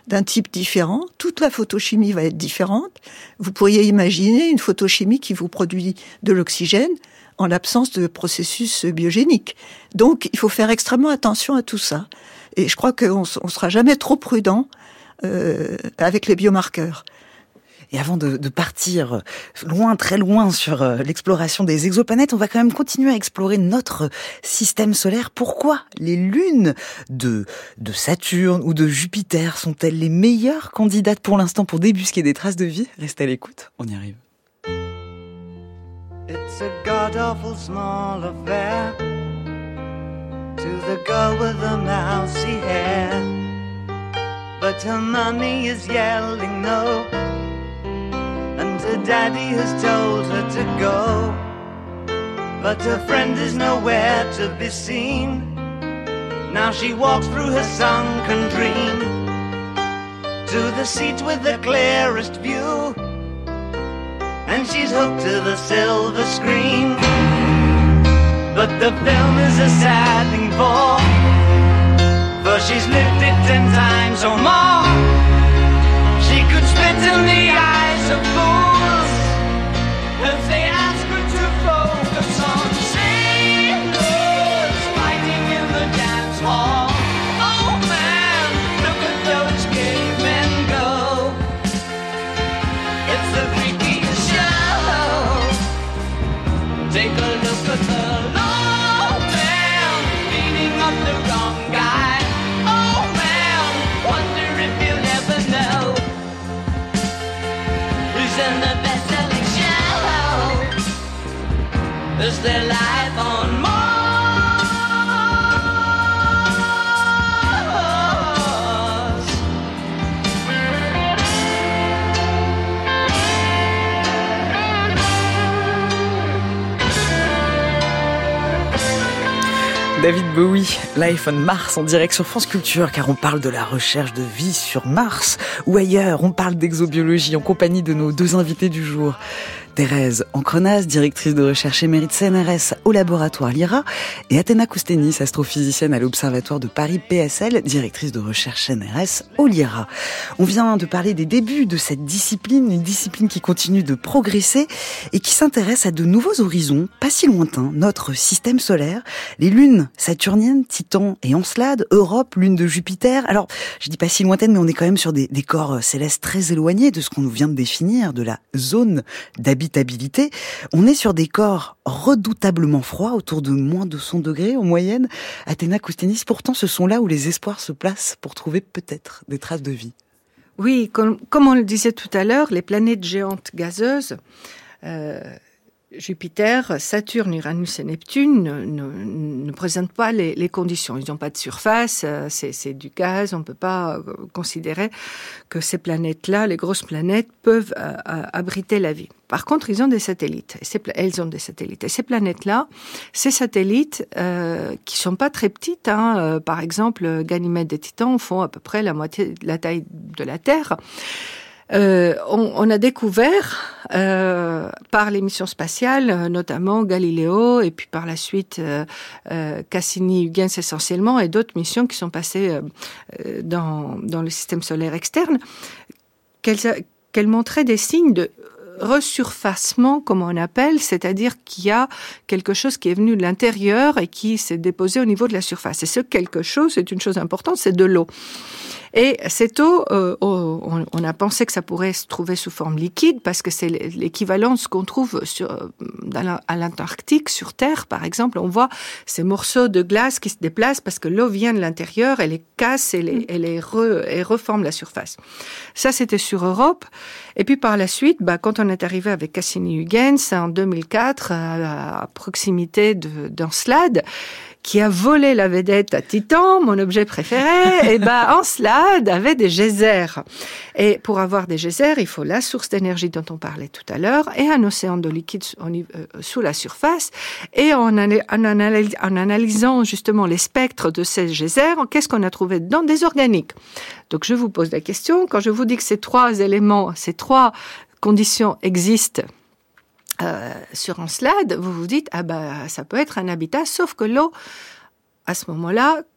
d'un type différent. Toute la photochimie va être différente. Vous pourriez imaginer une photochimie qui vous produit de l'oxygène en l'absence de processus biogéniques. Donc, il faut faire extrêmement attention à tout ça. Et je crois qu'on ne sera jamais trop prudent euh, avec les biomarqueurs. Et avant de, de partir loin, très loin sur euh, l'exploration des exoplanètes, on va quand même continuer à explorer notre système solaire. Pourquoi les lunes de, de Saturne ou de Jupiter sont-elles les meilleures candidates pour l'instant pour débusquer des traces de vie ? Restez à l'écoute, on y arrive. It's a god-awful small affair to the girl with the mousy hair, but her mommy is yelling no, and her daddy has told her to go, but her friend is nowhere to be seen. Now she walks through her sunken dream to the seat with the clearest view, and she's hooked to the silver screen. But the film is a sad thing for, for she's lived it ten times or more. She could spit in the eyes of fools if they ask her to focus on sailors fighting in the dance hall. Oh man, look at those cavemen go. It's the freakiest show. Take a look at the low man beating up the wrong guy. Oh man, wonder if you'll ever know who's in the best-selling show. Is there life on Mars? David Bowie, Life on Mars en direct sur France Culture, car on parle de la recherche de vie sur Mars ou ailleurs. On parle d'exobiologie en compagnie de nos deux invités du jour. Thérèse Ancrenas, directrice de recherche émérite C N R S au laboratoire Lyra, et Athéna Koustenis, astrophysicienne à l'Observatoire de Paris P S L, directrice de recherche C N R S au Lyra. On vient de parler des débuts de cette discipline, une discipline qui continue de progresser et qui s'intéresse à de nouveaux horizons, pas si lointains, notre système solaire, les lunes saturniennes, Titan et Encelade, Europe, lune de Jupiter. Alors, je dis pas si lointaine, mais on est quand même sur des, des corps célestes très éloignés de ce qu'on nous vient de définir, de la zone d'habitabilité. On est sur des corps redoutablement froids, autour de moins de cent degrés en moyenne. Athéna Koustenis, pourtant ce sont là où les espoirs se placent pour trouver peut-être des traces de vie. Oui, comme, comme on le disait tout à l'heure, les planètes géantes gazeuses, euh, Jupiter, Saturne, Uranus et Neptune ne, ne, ne présentent pas les, les conditions. Ils n'ont pas de surface, c'est, c'est du gaz, on ne peut pas considérer que ces planètes-là, les grosses planètes, peuvent euh, abriter la vie. Par contre, ils ont des satellites. Et ces, elles ont des satellites. Et ces planètes-là, ces satellites, euh, qui sont pas très petites, hein, euh, par exemple, Ganymède et Titan font à peu près la moitié de la taille de la Terre. Euh, on, on a découvert euh, par les missions spatiales, notamment Galileo, et puis par la suite euh, euh, Cassini-Huygens essentiellement, et d'autres missions qui sont passées euh, dans, dans le système solaire externe, qu'elles, qu'elles montraient des signes de resurfacement, comme on appelle, c'est-à-dire qu'il y a quelque chose qui est venu de l'intérieur et qui s'est déposé au niveau de la surface. Et ce quelque chose, c'est une chose importante, c'est de l'eau. Et cette eau, euh, on, on a pensé que ça pourrait se trouver sous forme liquide parce que c'est l'équivalent de ce qu'on trouve sur, dans la, à l'Antarctique, sur Terre, par exemple. On voit ces morceaux de glace qui se déplacent parce que l'eau vient de l'intérieur, elle les casse et les, elle les re, elle reforme la surface. Ça, c'était sur Europe. Et puis par la suite, bah, quand on est arrivé avec Cassini-Huygens en deux mille quatre, à, à proximité de, d'Encelade, qui a volé la vedette à Titan, mon objet préféré, et ben Encelade avait des geysers. Et pour avoir des geysers, il faut la source d'énergie dont on parlait tout à l'heure et un océan de liquide sous la surface. Et en, en, analys, en analysant justement les spectres de ces geysers, qu'est-ce qu'on a trouvé dedans ? Des organiques. Donc je vous pose la question, quand je vous dis que ces trois éléments, ces trois conditions existent, Euh, sur Encelade, vous vous dites, ah bah, ça peut être un habitat, sauf que l'eau, à ce moment-là,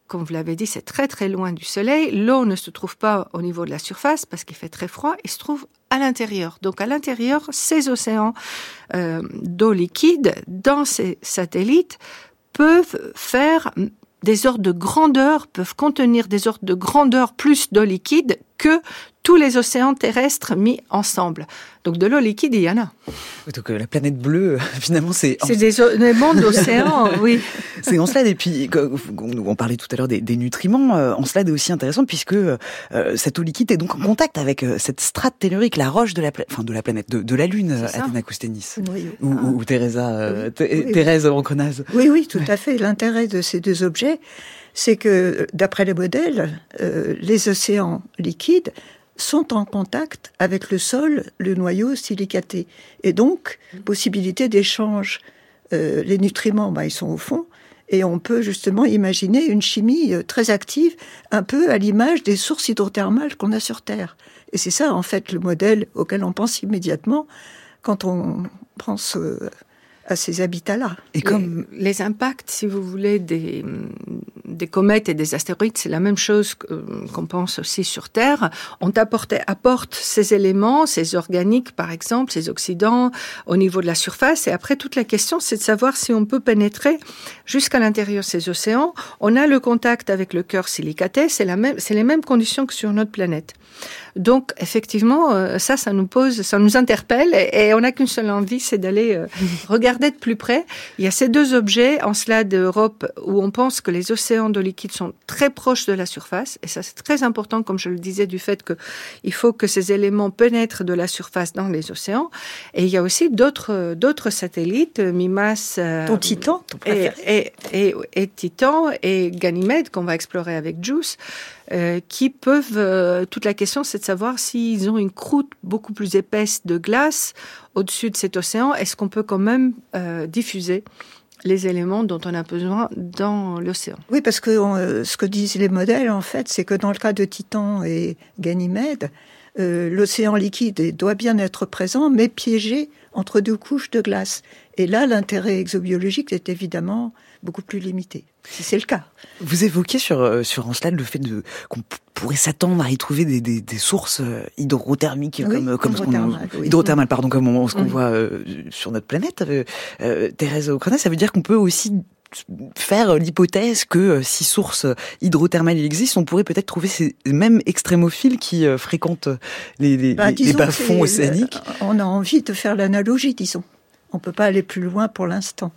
comme vous l'avez dit, c'est très très loin du Soleil. L'eau ne se trouve pas au niveau de la surface parce qu'il fait très froid. Il se trouve à l'intérieur. Donc à l'intérieur, ces océans euh, d'eau liquide, dans ces satellites, peuvent faire des ordres de grandeur, peuvent contenir des ordres de grandeur plus d'eau liquide que tous les océans terrestres mis ensemble. Donc de l'eau liquide, il y en a. Donc euh, la planète bleue, finalement, c'est... C'est des, des mondes d'océans, oui. C'est Encelade. Et puis, on parlait tout à l'heure des, des nutriments. Euh, Encelade est aussi intéressant puisque euh, cette eau liquide est donc en contact avec euh, cette strate tellurique, la roche de la, pla... enfin, de la planète, de, de la Lune, Athéna Coustenis. Oui, oui. Ou, ah. ou Teresa, euh, oui. T- oui, Thérèse Ronconnaze. Oui, oui, tout à fait. L'intérêt de ces deux objets, c'est que, d'après les modèles, euh, les océans liquides sont en contact avec le sol, le noyau silicaté. Et donc, possibilité d'échange. Euh, les nutriments, bah, ils sont au fond. Et on peut justement imaginer une chimie très active, un peu à l'image des sources hydrothermales qu'on a sur Terre. Et c'est ça, en fait, le modèle auquel on pense immédiatement quand on pense euh, à ces habitats-là. Et comme les, les impacts, si vous voulez, des, des comètes et des astéroïdes, c'est la même chose qu'on pense aussi sur Terre. On apporte, apporte ces éléments, ces organiques, par exemple, ces oxydants, au niveau de la surface. Et après, toute la question, c'est de savoir si on peut pénétrer jusqu'à l'intérieur de ces océans. On a le contact avec le cœur silicaté, c'est, la même, c'est les mêmes conditions que sur notre planète. Donc, effectivement, euh, ça, ça nous pose, ça nous interpelle et, et on n'a qu'une seule envie, c'est d'aller euh, regarder de plus près. Il y a ces deux objets, Encelade Europe, où on pense que les océans d'eau liquide sont très proches de la surface. Et ça, c'est très important, comme je le disais, du fait que il faut que ces éléments pénètrent de la surface dans les océans. Et il y a aussi d'autres, d'autres satellites, Mimas, euh, ton Titan, ton et, et, et, et Titan et Ganymède, qu'on va explorer avec JUICE. Euh, qui peuvent... Euh, toute la question, c'est de savoir s'ils ont une croûte beaucoup plus épaisse de glace au-dessus de cet océan. Est-ce qu'on peut quand même euh, diffuser les éléments dont on a besoin dans l'océan? Oui, parce que on, ce que disent les modèles, en fait, c'est que dans le cas de Titan et Ganymède, euh, l'océan liquide doit bien être présent, mais piégé entre deux couches de glace. Et là, l'intérêt exobiologique est évidemment beaucoup plus limité, si c'est le cas. Vous évoquez sur, sur Encelade le fait de, qu'on p- pourrait s'attendre à y trouver des, des, des sources hydrothermiques, oui, comme, comme hydrothermales, ce qu'on, oui. hydrothermales, pardon, comme on, ce qu'on Oui. voit euh, sur notre planète. Euh, euh, Thérèse Ronconnaze, ça veut dire qu'on peut aussi faire l'hypothèse que euh, si sources hydrothermales il existe, on pourrait peut-être trouver ces mêmes extrémophiles qui euh, fréquentent les, les, Ben, les, les bas-fonds océaniques. On a envie de faire l'analogie, disons. On ne peut pas aller plus loin pour l'instant.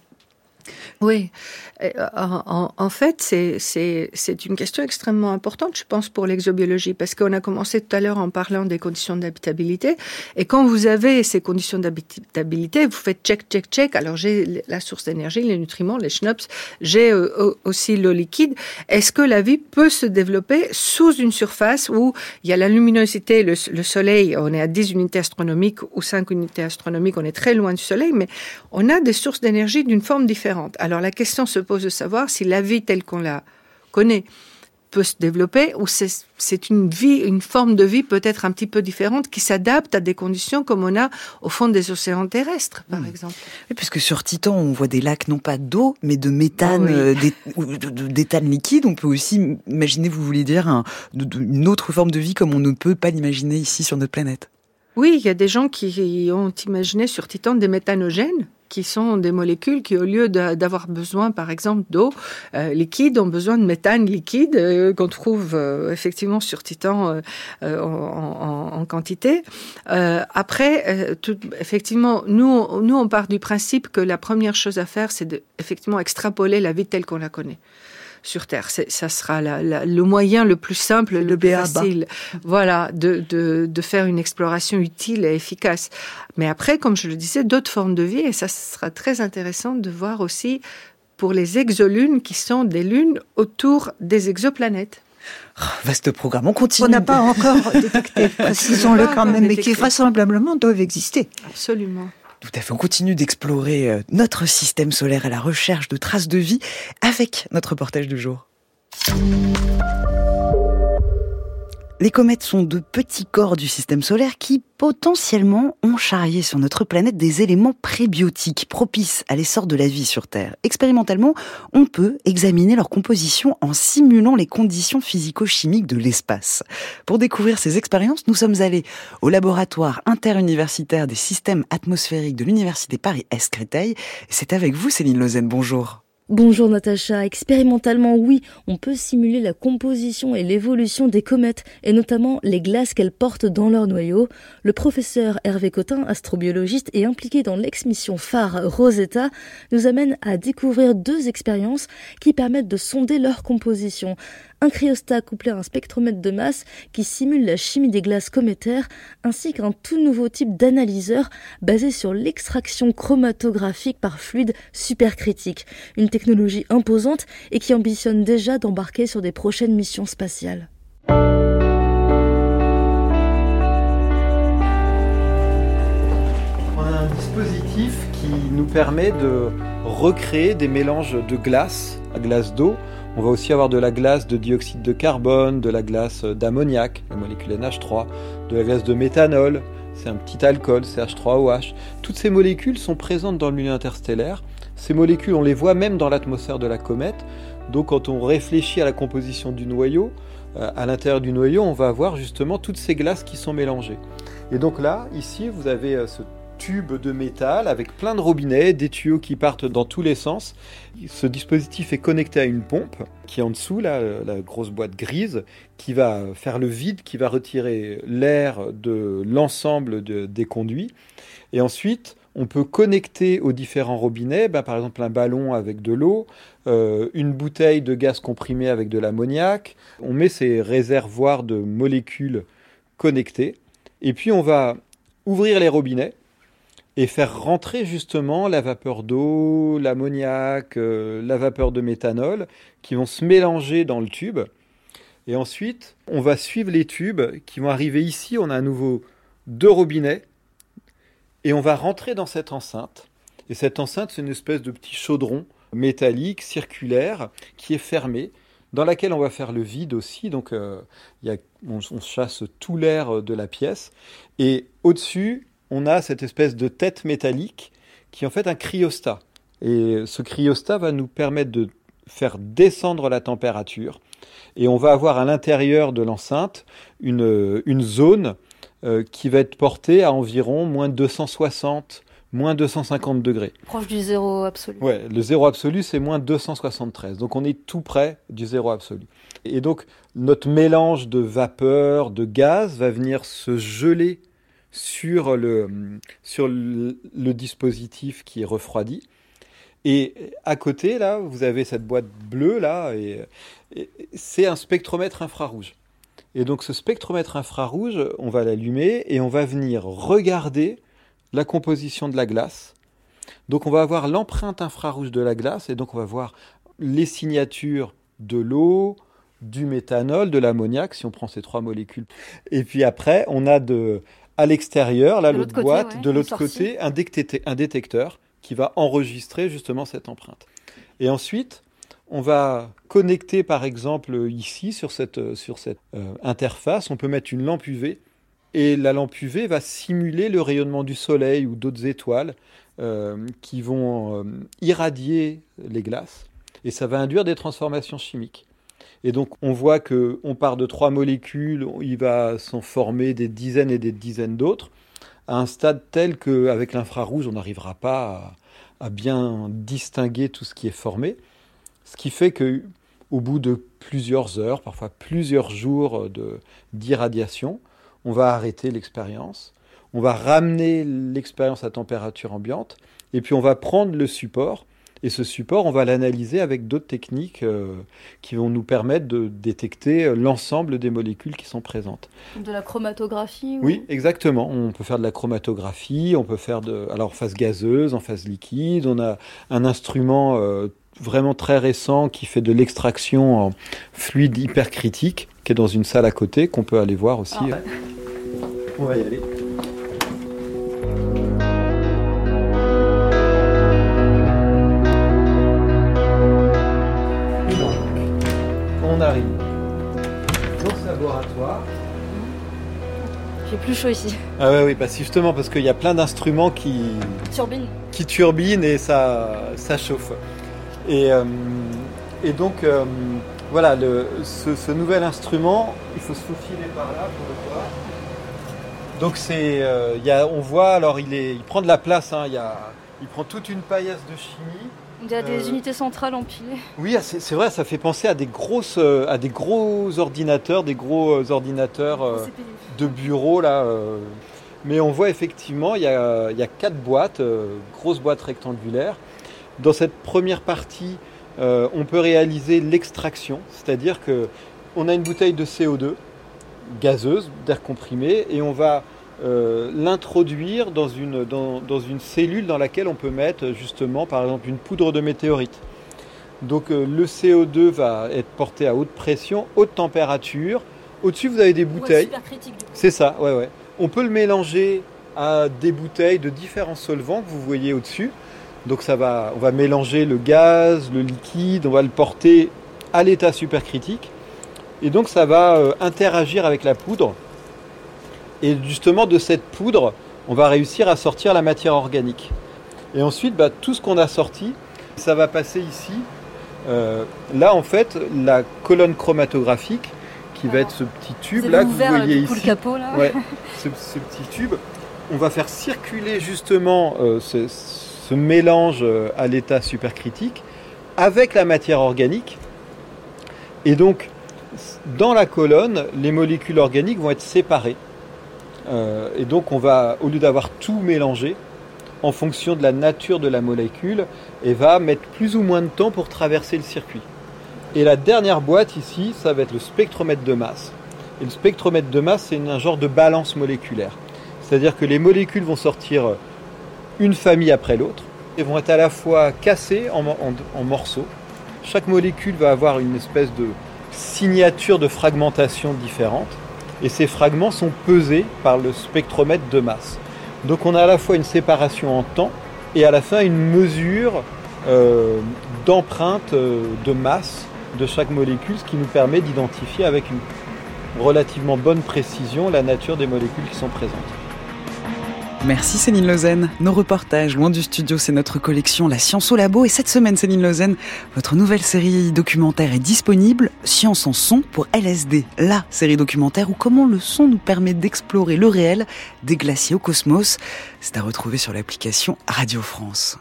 Oui, en, en, en fait, c'est, c'est, c'est une question extrêmement importante, je pense, pour l'exobiologie, parce qu'on a commencé tout à l'heure en parlant des conditions d'habitabilité, et quand vous avez ces conditions d'habitabilité, vous faites check, check, check, alors j'ai la source d'énergie, les nutriments, les schnops, j'ai euh, aussi l'eau liquide. Est-ce que la vie peut se développer sous une surface où il y a la luminosité, le, le soleil, on est à dix unités astronomiques ou cinq unités astronomiques, on est très loin du soleil, mais on a des sources d'énergie d'une forme différente. Alors la question se pose de savoir si la vie telle qu'on la connaît peut se développer ou c'est, c'est une vie, une forme de vie peut-être un petit peu différente qui s'adapte à des conditions comme on a au fond des océans terrestres, par mmh. exemple. Oui, puisque sur Titan, on voit des lacs non pas d'eau, mais de méthane, oui. euh, d'é- ou de, de, d'éthane liquide. On peut aussi imaginer, vous voulez dire, un, de, de, une autre forme de vie comme on ne peut pas l'imaginer ici sur notre planète. Oui, il y a des gens qui ont imaginé sur Titan des méthanogènes, qui sont des molécules qui, au lieu de, d'avoir besoin, par exemple, d'eau euh, liquide, ont besoin de méthane liquide euh, qu'on trouve euh, effectivement sur Titan euh, euh, en, en, en quantité. Euh, après, euh, tout, effectivement, nous, nous, on part du principe que la première chose à faire, c'est de, effectivement extrapoler la vie telle qu'on la connaît sur Terre. C'est, ça sera la, la, le moyen le plus simple, le, le plus facile, voilà, de, de, de faire une exploration utile et efficace. Mais après, comme je le disais, d'autres formes de vie, et ça sera très intéressant de voir aussi pour les exolunes qui sont des lunes autour des exoplanètes. Oh, vaste programme, on continue. On n'a pas encore détecté, précisons-le quand même, mais qui vraisemblablement doivent exister. Absolument. Tout à fait, on continue d'explorer notre système solaire à la recherche de traces de vie avec notre reportage du jour. Les comètes sont de petits corps du système solaire qui, potentiellement, ont charrié sur notre planète des éléments prébiotiques propices à l'essor de la vie sur Terre. Expérimentalement, on peut examiner leur composition en simulant les conditions physico-chimiques de l'espace. Pour découvrir ces expériences, nous sommes allés au laboratoire interuniversitaire des systèmes atmosphériques de l'Université Paris-Est Créteil. Et c'est avec vous, Céline Lausanne. Bonjour. Bonjour Natacha, expérimentalement oui, on peut simuler la composition et l'évolution des comètes, et notamment les glaces qu'elles portent dans leur noyau. Le professeur Hervé Cotin, astrobiologiste et impliqué dans l'ex-mission phare Rosetta, nous amène à découvrir deux expériences qui permettent de sonder leur composition. Un cryostat couplé à un spectromètre de masse qui simule la chimie des glaces cométaires, ainsi qu'un tout nouveau type d'analyseur basé sur l'extraction chromatographique par fluide supercritique. Une technologie imposante et qui ambitionne déjà d'embarquer sur des prochaines missions spatiales. On a un dispositif qui nous permet de recréer des mélanges de glace, à glace d'eau. On va aussi avoir de la glace de dioxyde de carbone, de la glace d'ammoniac, la molécule N H trois, de la glace de méthanol, c'est un petit alcool, C H trois O H. Toutes ces molécules sont présentes dans le milieu interstellaire. Ces molécules, on les voit même dans l'atmosphère de la comète. Donc quand on réfléchit à la composition du noyau, euh, à l'intérieur du noyau, on va avoir justement toutes ces glaces qui sont mélangées. Et donc là, ici, vous avez euh, ce tube de métal avec plein de robinets, des tuyaux qui partent dans tous les sens. Ce dispositif est connecté à une pompe qui est en dessous, là, la grosse boîte grise, qui va faire le vide, qui va retirer l'air de l'ensemble de, des conduits. Et ensuite, on peut connecter aux différents robinets, ben, par exemple un ballon avec de l'eau, euh, une bouteille de gaz comprimé avec de l'ammoniac. On met ces réservoirs de molécules connectés. Et puis on va ouvrir les robinets et faire rentrer justement la vapeur d'eau, l'ammoniac, euh, la vapeur de méthanol, qui vont se mélanger dans le tube. Et ensuite, on va suivre les tubes qui vont arriver ici. On a à nouveau deux robinets. Et on va rentrer dans cette enceinte. Et cette enceinte, c'est une espèce de petit chaudron métallique, circulaire, qui est fermé, dans laquelle on va faire le vide aussi. Donc, euh, y a, on, on chasse tout l'air de la pièce. Et au-dessus, on a cette espèce de tête métallique qui est en fait un cryostat. Et ce cryostat va nous permettre de faire descendre la température. Et on va avoir à l'intérieur de l'enceinte une, une zone euh, qui va être portée à environ moins deux cent soixante, moins deux cent cinquante degrés. Proche du zéro absolu. Ouais, le zéro absolu, c'est moins deux cent soixante-treize. Donc on est tout près du zéro absolu. Et donc notre mélange de vapeur, de gaz va venir se geler sur le, sur le, le dispositif qui est refroidi. Et à côté, là, vous avez cette boîte bleue, là, et, et c'est un spectromètre infrarouge. Et donc ce spectromètre infrarouge, on va l'allumer et on va venir regarder la composition de la glace. Donc on va avoir l'empreinte infrarouge de la glace, et donc on va voir les signatures de l'eau, du méthanol, de l'ammoniac, si on prend ces trois molécules. Et puis après, on a de... à l'extérieur, là, l'autre boîte, côté, ouais, de l'autre côté, un, détecte- un détecteur qui va enregistrer justement cette empreinte. Et ensuite, on va connecter, par exemple, ici, sur cette, sur cette euh, interface, on peut mettre une lampe U V, et la lampe U V va simuler le rayonnement du soleil ou d'autres étoiles euh, qui vont euh, irradier les glaces, et ça va induire des transformations chimiques. Et donc, on voit qu'on part de trois molécules, il va s'en former des dizaines et des dizaines d'autres, à un stade tel qu'avec l'infrarouge, on n'arrivera pas à, à bien distinguer tout ce qui est formé. Ce qui fait qu'au bout de plusieurs heures, parfois plusieurs jours de, d'irradiation, on va arrêter l'expérience. On va ramener l'expérience à température ambiante, et puis on va prendre le support. Et ce support, on va l'analyser avec d'autres techniques euh, qui vont nous permettre de détecter l'ensemble des molécules qui sont présentes. De la chromatographie ou... Oui, exactement. On peut faire de la chromatographie, on peut faire de... Alors, en phase gazeuse, en phase liquide. On a un instrument euh, vraiment très récent qui fait de l'extraction en fluide hypercritique, qui est dans une salle à côté, qu'on peut aller voir aussi. Ah. On va y aller. On arrive dans ce laboratoire fait plus chaud ici. Ah ouais, oui, bah justement parce qu'il y a plein d'instruments qui turbinent, qui turbinent et ça, ça chauffe. Et, euh, et donc euh, voilà, le, ce, ce nouvel instrument, il faut se faufiler par là pour le voir. Donc c'est, euh, y a, on voit, alors il, est, il prend de la place, hein, y a, il prend toute une paillasse de chimie. Il y a des euh, unités centrales empilées. Oui, c'est, c'est vrai, ça fait penser à des, grosses, euh, à des gros ordinateurs, des gros ordinateurs euh, de bureau là. Euh, mais on voit effectivement, il y a, y a quatre boîtes, euh, grosses boîtes rectangulaires. Dans cette première partie, euh, on peut réaliser l'extraction, c'est-à-dire que on a une bouteille de C O deux gazeuse, d'air comprimé, et on va euh, l'introduire dans une, dans, dans une cellule dans laquelle on peut mettre justement par exemple une poudre de météorite. Donc euh, le C O deux va être porté à haute pression, haute température. Au-dessus vous avez des bouteilles. Ouais, super critique, du coup. C'est ça, ouais ouais. On peut le mélanger à des bouteilles de différents solvants que vous voyez au-dessus. Donc ça va, on va mélanger le gaz, le liquide, on va le porter à l'état supercritique. Et donc ça va euh, interagir avec la poudre. Et justement de cette poudre, on va réussir à sortir la matière organique. Et ensuite, bah, tout ce qu'on a sorti, ça va passer ici. Euh, là, en fait, la colonne chromatographique, qui va être ce petit tube là que vous voyez ici. Le capot, là. Ouais, ce, ce petit tube, on va faire circuler justement euh, ce, ce mélange à l'état supercritique avec la matière organique. Et donc, dans la colonne, les molécules organiques vont être séparées. Euh, et donc, on va, au lieu d'avoir tout mélangé, en fonction de la nature de la molécule, et va mettre plus ou moins de temps pour traverser le circuit. Et la dernière boîte ici, ça va être le spectromètre de masse. Et le spectromètre de masse, c'est un genre de balance moléculaire. C'est-à-dire que les molécules vont sortir une famille après l'autre et vont être à la fois cassées en, en, en morceaux. Chaque molécule va avoir une espèce de signature de fragmentation différente. Et ces fragments sont pesés par le spectromètre de masse. Donc on a à la fois une séparation en temps et à la fin une mesure euh, d'empreinte euh, de masse de chaque molécule, ce qui nous permet d'identifier avec une relativement bonne précision la nature des molécules qui sont présentes. Merci Céline Lauzen. Nos reportages loin du studio, c'est notre collection La Science au Labo. Et cette semaine, Céline Lauzen, votre nouvelle série documentaire est disponible, Science en son pour L S D, la série documentaire où comment le son nous permet d'explorer le réel des glaciers au cosmos. C'est à retrouver sur l'application Radio France.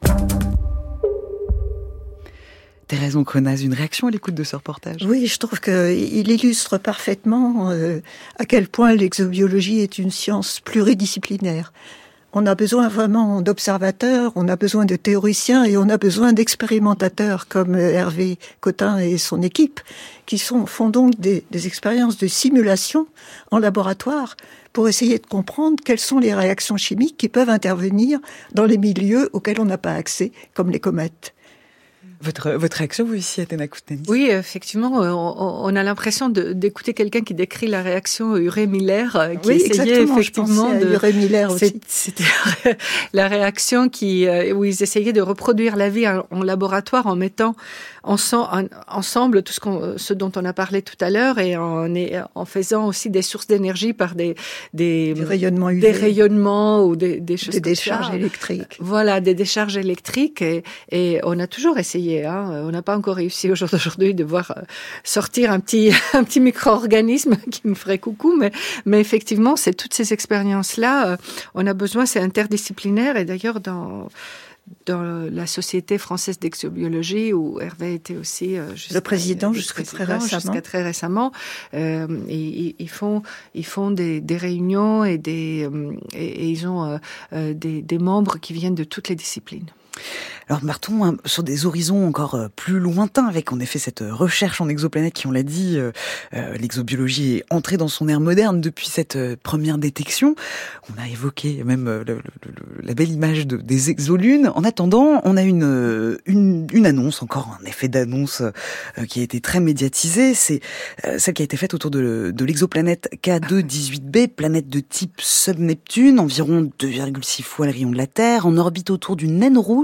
Thérèse Oncrenaz, une réaction à l'écoute de ce reportage? Oui, je trouve qu'il illustre parfaitement euh, à quel point l'exobiologie est une science pluridisciplinaire. On a besoin vraiment d'observateurs, on a besoin de théoriciens et on a besoin d'expérimentateurs comme Hervé Cotin et son équipe, qui sont, font donc des, des expériences de simulation en laboratoire pour essayer de comprendre quelles sont les réactions chimiques qui peuvent intervenir dans les milieux auxquels on n'a pas accès, comme les comètes. Votre, votre réaction, vous ici, Athéna Koutanis? Oui, effectivement, on, on a l'impression de, d'écouter quelqu'un qui décrit la réaction Urey-Miller, qui oui, essayait effectivement je de. Urey-Miller aussi. C'était la réaction qui, où ils essayaient de reproduire la vie en, en laboratoire en mettant ensemble, ensemble tout ce, qu'on, ce dont on a parlé tout à l'heure et en, en faisant aussi des sources d'énergie par des des, des rayonnements U V, des rayonnements ou des, des choses des comme décharges ça. électriques. Voilà, des décharges électriques et, et on a toujours essayé. Hein. On n'a pas encore réussi au jour d'aujourd'hui de voir sortir un petit un petit micro-organisme qui me ferait coucou, mais mais effectivement, c'est toutes ces expériences-là. On a besoin, c'est interdisciplinaire et d'ailleurs dans dans la Société française d'exobiologie où Hervé était aussi euh, le président jusqu'à très récemment. Jusqu'à très récemment, euh, ils, ils font ils font des, des réunions et des et, et ils ont euh, des, des membres qui viennent de toutes les disciplines. Alors partons hein, sur des horizons encore euh, plus lointains avec en effet cette recherche en exoplanètes qui, on l'a dit, euh, euh, l'exobiologie est entrée dans son ère moderne depuis cette euh, première détection. On a évoqué même euh, le, le, le, la belle image de, des exolunes. En attendant, on a une, une, une annonce, encore un effet d'annonce euh, qui a été très médiatisé. C'est euh, celle qui a été faite autour de, de l'exoplanète K deux dix-huit b, planète de type sub-Neptune, environ deux virgule six fois le rayon de la Terre, en orbite autour d'une naine rouge de la constellation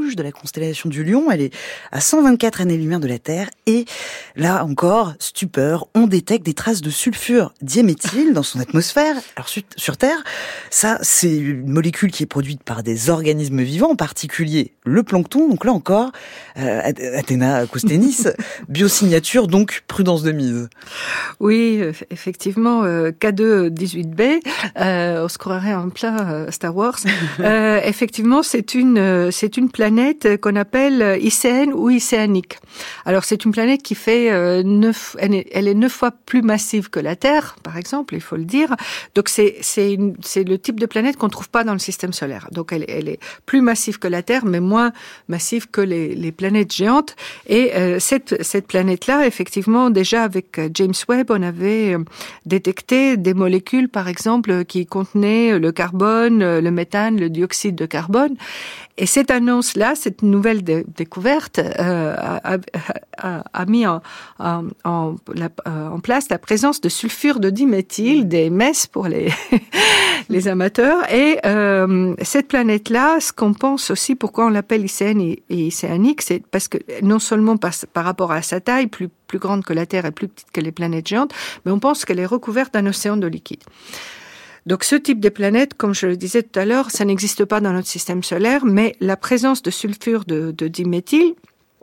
constellation du Lion. Elle est à cent vingt-quatre années-lumière de la Terre. Et là encore, stupeur, on détecte des traces de sulfure diméthyle dans son atmosphère. Alors sur, sur Terre, ça, c'est une molécule qui est produite par des organismes vivants, en particulier le plancton. Donc là encore, euh, Athéna Koustenis, biosignature, donc prudence de mise. Oui, effectivement, euh, K deux dix-huit B, euh, on se croirait en plein euh, Star Wars. euh, effectivement, c'est une euh, c'est une planète qu'on appelle icéenne ou icéanique. Alors c'est une planète qui fait euh, neuf, elle est, elle est neuf fois plus massive que la Terre, par exemple, il faut le dire. Donc c'est c'est une, c'est le type de planète qu'on trouve pas dans le système solaire. Donc elle elle est plus massive que la Terre, mais moins massive que les les planètes géantes. Et euh, cette cette planète-là, effectivement, déjà avec James Webb, on avait détecté des molécules, par exemple, qui contenaient le carbone, le méthane, le dioxyde de carbone. Et cette annonce-là, cette nouvelle dé- découverte, euh, a, a, a mis en, en, en, la, en place la présence de sulfure de diméthyle, des M E S pour les, les amateurs. Et euh, cette planète-là, ce qu'on pense aussi, pourquoi on l'appelle icéenne et, et icéanique, c'est parce que non seulement par, par rapport à sa taille, plus, plus grande que la Terre et plus petite que les planètes géantes, mais on pense qu'elle est recouverte d'un océan de liquide. Donc ce type de planète, comme je le disais tout à l'heure, ça n'existe pas dans notre système solaire, mais la présence de sulfure de, de diméthyle,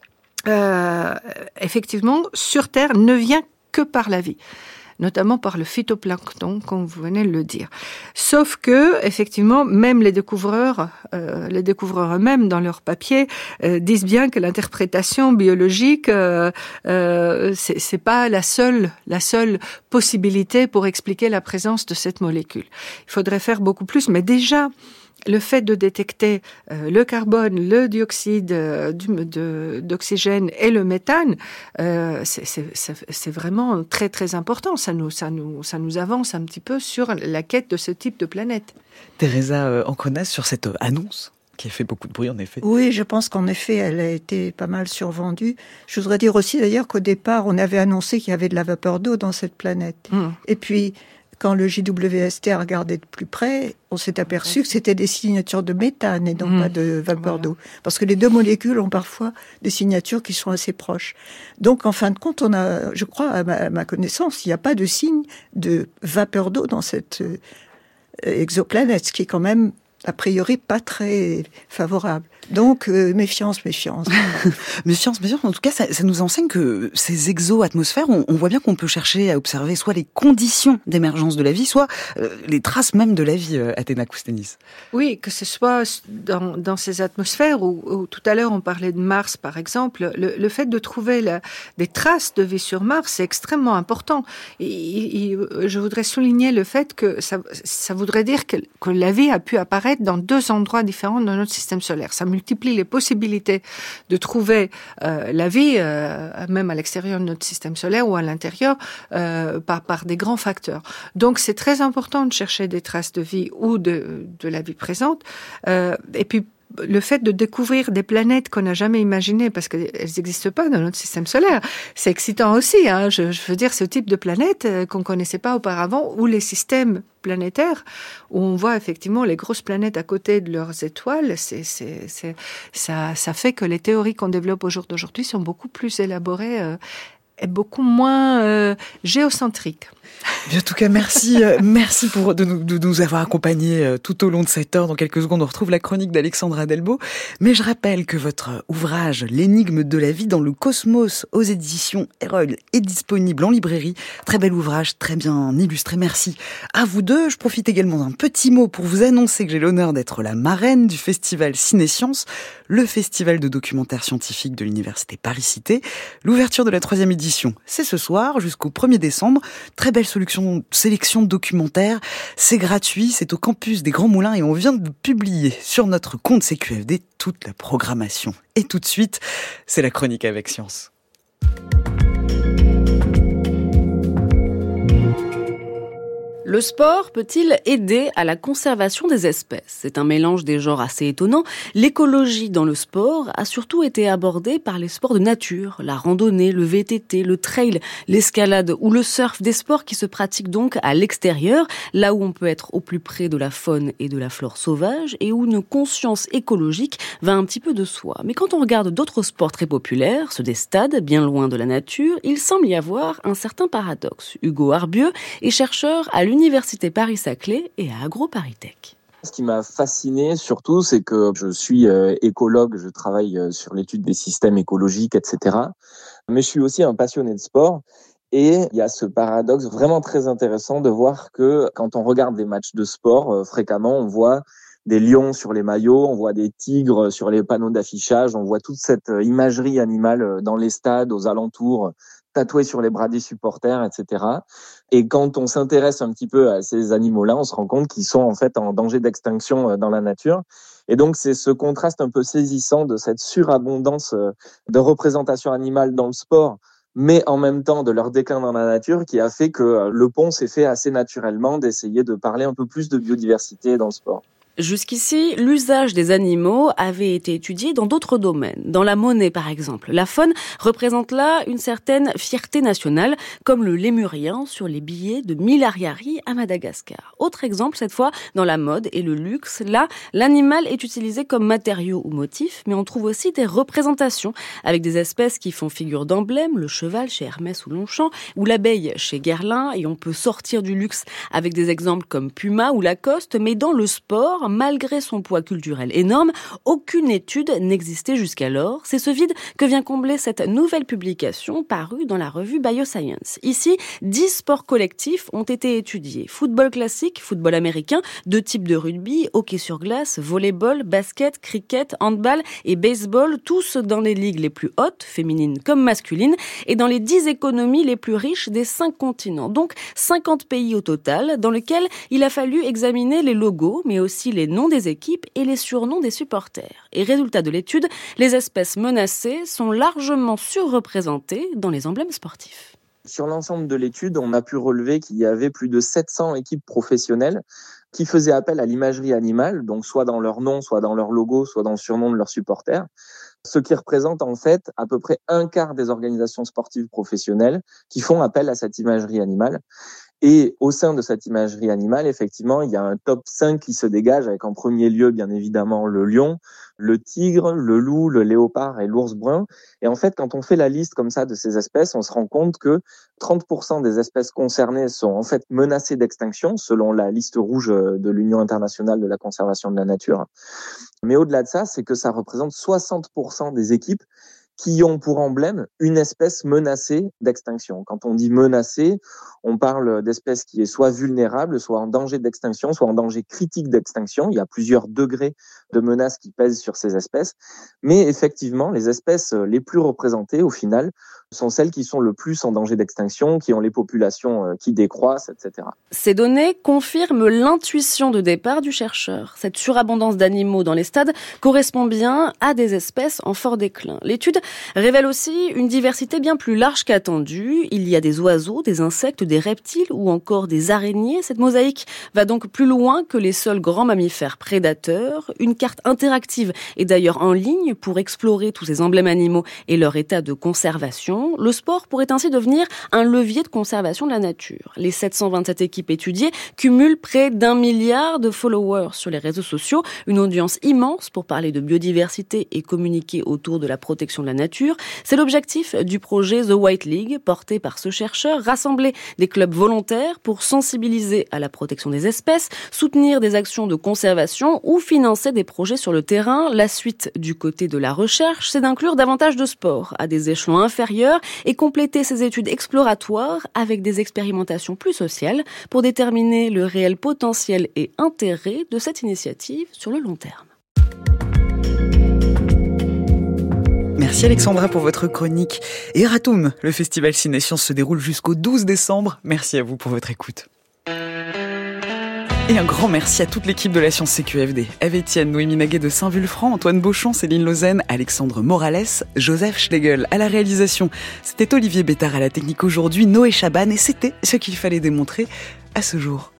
euh, effectivement, sur Terre, ne vient que par la vie, notamment par le phytoplancton, comme vous venez de le dire. Sauf que, effectivement, même les découvreurs, euh, les découvreurs eux-mêmes, dans leur papier, euh, disent bien que l'interprétation biologique, euh, euh, c'est, c'est pas la seule, la seule possibilité pour expliquer la présence de cette molécule. Il faudrait faire beaucoup plus, mais déjà, le fait de détecter euh, le carbone, le dioxyde euh, du, de, d'oxygène et le méthane, euh, c'est, c'est, c'est, c'est vraiment très très important. Ça nous, ça nous, ça nous avance un petit peu sur la quête de ce type de planète. Teresa euh, Ancronas, sur cette annonce qui a fait beaucoup de bruit en effet. Oui, je pense qu'en effet, elle a été pas mal survendue. Je voudrais dire aussi d'ailleurs qu'au départ, on avait annoncé qu'il y avait de la vapeur d'eau dans cette planète. Mmh. Et puis, quand le J W S T a regardé de plus près, on s'est aperçu que c'était des signatures de méthane et non mmh. pas de vapeur voilà. d'eau. Parce que les deux molécules ont parfois des signatures qui sont assez proches. Donc, en fin de compte, on a, je crois, à ma, à ma connaissance, il n'y a pas de signe de vapeur d'eau dans cette euh, exoplanète, ce qui est quand même, a priori, pas très favorable. Donc, euh, méfiance, méfiance. méfiance, méfiance. En tout cas, ça, ça nous enseigne que ces exo-atmosphères, on, on voit bien qu'on peut chercher à observer soit les conditions d'émergence de la vie, soit euh, les traces même de la vie, euh, Athéna Koustenis. Oui, que ce soit dans, dans ces atmosphères, où, où tout à l'heure on parlait de Mars, par exemple, le, le fait de trouver la, des traces de vie sur Mars, c'est extrêmement important. Et, et, je voudrais souligner le fait que ça, ça voudrait dire que, que la vie a pu apparaître dans deux endroits différents dans notre système solaire. Ça multiplie les possibilités de trouver euh, la vie, euh, même à l'extérieur de notre système solaire ou à l'intérieur, euh, par, par des grands facteurs. Donc c'est très important de chercher des traces de vie ou de, de la vie présente. Euh, et puis le fait de découvrir des planètes qu'on n'a jamais imaginées, parce qu'elles n'existent pas dans notre système solaire, c'est excitant aussi. Hein. Je, je veux dire, ce type de planète euh, qu'on ne connaissait pas auparavant, ou les systèmes planétaires, où on voit effectivement les grosses planètes à côté de leurs étoiles, c'est, c'est, c'est, ça, ça fait que les théories qu'on développe au jour d'aujourd'hui sont beaucoup plus élaborées euh, et beaucoup moins euh, géocentriques. En tout cas, merci, euh, merci pour de nous, de nous avoir accompagnés euh, tout au long de cette heure. Dans quelques secondes, on retrouve la chronique d'Alexandra Delbo. Mais je rappelle que votre ouvrage, L'énigme de la vie dans le cosmos, aux éditions Erol, est disponible en librairie. Très bel ouvrage, très bien illustré. Merci à vous deux. Je profite également d'un petit mot pour vous annoncer que j'ai l'honneur d'être la marraine du festival Ciné-Sciences, le festival de documentaire scientifique de l'université Paris-Cité. L'ouverture de la troisième édition, c'est ce soir jusqu'au premier décembre. Très belle solution, sélection documentaire. C'est gratuit, c'est au campus des Grands Moulins et on vient de publier sur notre compte C Q F D toute la programmation. Et tout de suite, c'est la chronique avec Science. Le sport peut-il aider à la conservation des espèces ? C'est un mélange des genres assez étonnant. L'écologie dans le sport a surtout été abordée par les sports de nature, la randonnée, le V T T, le trail, l'escalade ou le surf, des sports qui se pratiquent donc à l'extérieur, là où on peut être au plus près de la faune et de la flore sauvage et où une conscience écologique va un petit peu de soi. Mais quand on regarde d'autres sports très populaires, ceux des stades, bien loin de la nature, il semble y avoir un certain paradoxe. Hugo Arbieux est chercheur à l'Université Paris-Saclay et à AgroParisTech. Ce qui m'a fasciné surtout, c'est que je suis euh, écologue, je travaille euh, sur l'étude des systèmes écologiques, et cetera. Mais je suis aussi un passionné de sport. Et il y a ce paradoxe vraiment très intéressant de voir que quand on regarde des matchs de sport, euh, fréquemment, on voit des lions sur les maillots, on voit des tigres sur les panneaux d'affichage, on voit toute cette imagerie animale dans les stades, aux alentours, tatoués sur les bras des supporters, et cetera. Et quand on s'intéresse un petit peu à ces animaux-là, on se rend compte qu'ils sont en fait en danger d'extinction dans la nature. Et donc, c'est ce contraste un peu saisissant de cette surabondance de représentation animale dans le sport, mais en même temps de leur déclin dans la nature, qui a fait que le pont s'est fait assez naturellement d'essayer de parler un peu plus de biodiversité dans le sport. Jusqu'ici, l'usage des animaux avait été étudié dans d'autres domaines. Dans la monnaie, par exemple. La faune représente là une certaine fierté nationale, comme le lémurien sur les billets de mille ariary à Madagascar. Autre exemple, cette fois, dans la mode et le luxe. Là, l'animal est utilisé comme matériau ou motif, mais on trouve aussi des représentations avec des espèces qui font figure d'emblème, le cheval chez Hermès ou Longchamp, ou l'abeille chez Guerlain, et on peut sortir du luxe avec des exemples comme Puma ou Lacoste, mais dans le sport, malgré son poids culturel énorme, aucune étude n'existait jusqu'alors. C'est ce vide que vient combler cette nouvelle publication parue dans la revue Bioscience. Ici, dix sports collectifs ont été étudiés. Football classique, football américain, deux types de rugby, hockey sur glace, volleyball, basket, cricket, handball et baseball, tous dans les ligues les plus hautes, féminines comme masculines, et dans les dix économies les plus riches des cinq continents. Donc cinquante pays au total, dans lesquels il a fallu examiner les logos, mais aussi les noms des équipes et les surnoms des supporters. Et résultat de l'étude, les espèces menacées sont largement surreprésentées dans les emblèmes sportifs. Sur l'ensemble de l'étude, on a pu relever qu'il y avait plus de sept cents équipes professionnelles qui faisaient appel à l'imagerie animale, donc soit dans leur nom, soit dans leur logo, soit dans le surnom de leurs supporters, ce qui représente en fait à peu près un quart des organisations sportives professionnelles qui font appel à cette imagerie animale. Et au sein de cette imagerie animale, effectivement, il y a un top cinq qui se dégage avec en premier lieu, bien évidemment, le lion, le tigre, le loup, le léopard et l'ours brun. Et en fait, quand on fait la liste comme ça de ces espèces, on se rend compte que trente pour cent des espèces concernées sont en fait menacées d'extinction, selon la liste rouge de l'Union internationale de la conservation de la nature. Mais au-delà de ça, c'est que ça représente soixante pour cent des équipes qui ont pour emblème une espèce menacée d'extinction. Quand on dit menacée, on parle d'espèces qui est soit vulnérable, soit en danger d'extinction, soit en danger critique d'extinction. Il y a plusieurs degrés de menaces qui pèsent sur ces espèces. Mais effectivement, les espèces les plus représentées, au final, sont celles qui sont le plus en danger d'extinction, qui ont les populations qui décroissent, et cetera. Ces données confirment l'intuition de départ du chercheur. Cette surabondance d'animaux dans les stades correspond bien à des espèces en fort déclin. L'étude révèle aussi une diversité bien plus large qu'attendue. Il y a des oiseaux, des insectes, des reptiles ou encore des araignées. Cette mosaïque va donc plus loin que les seuls grands mammifères prédateurs. Une carte interactive est d'ailleurs en ligne pour explorer tous ces emblèmes animaux et leur état de conservation. Le sport pourrait ainsi devenir un levier de conservation de la nature. Les sept cent vingt-sept équipes étudiées cumulent près d'un milliard de followers sur les réseaux sociaux, une audience immense pour parler de biodiversité et communiquer autour de la protection de la nature. C'est l'objectif du projet The White League, porté par ce chercheur, rassembler des clubs volontaires pour sensibiliser à la protection des espèces, soutenir des actions de conservation ou financer des projets sur le terrain. La suite du côté de la recherche, c'est d'inclure davantage de sport à des échelons inférieurs et compléter ces études exploratoires avec des expérimentations plus sociales pour déterminer le réel potentiel et intérêt de cette initiative sur le long terme. Merci Alexandra pour votre chronique. Et Erratum, le festival Ciné-Sciences se déroule jusqu'au douze décembre. Merci à vous pour votre écoute. Et un grand merci à toute l'équipe de la Science C Q F D. Eve Etienne, Noémie Naguet de Saint-Vulfranc, Antoine Beauchamp, Céline Lausanne, Alexandre Morales, Joseph Schlegel à la réalisation. C'était Olivier Bétard à la technique aujourd'hui, Noé Chaban, et c'était ce qu'il fallait démontrer à ce jour.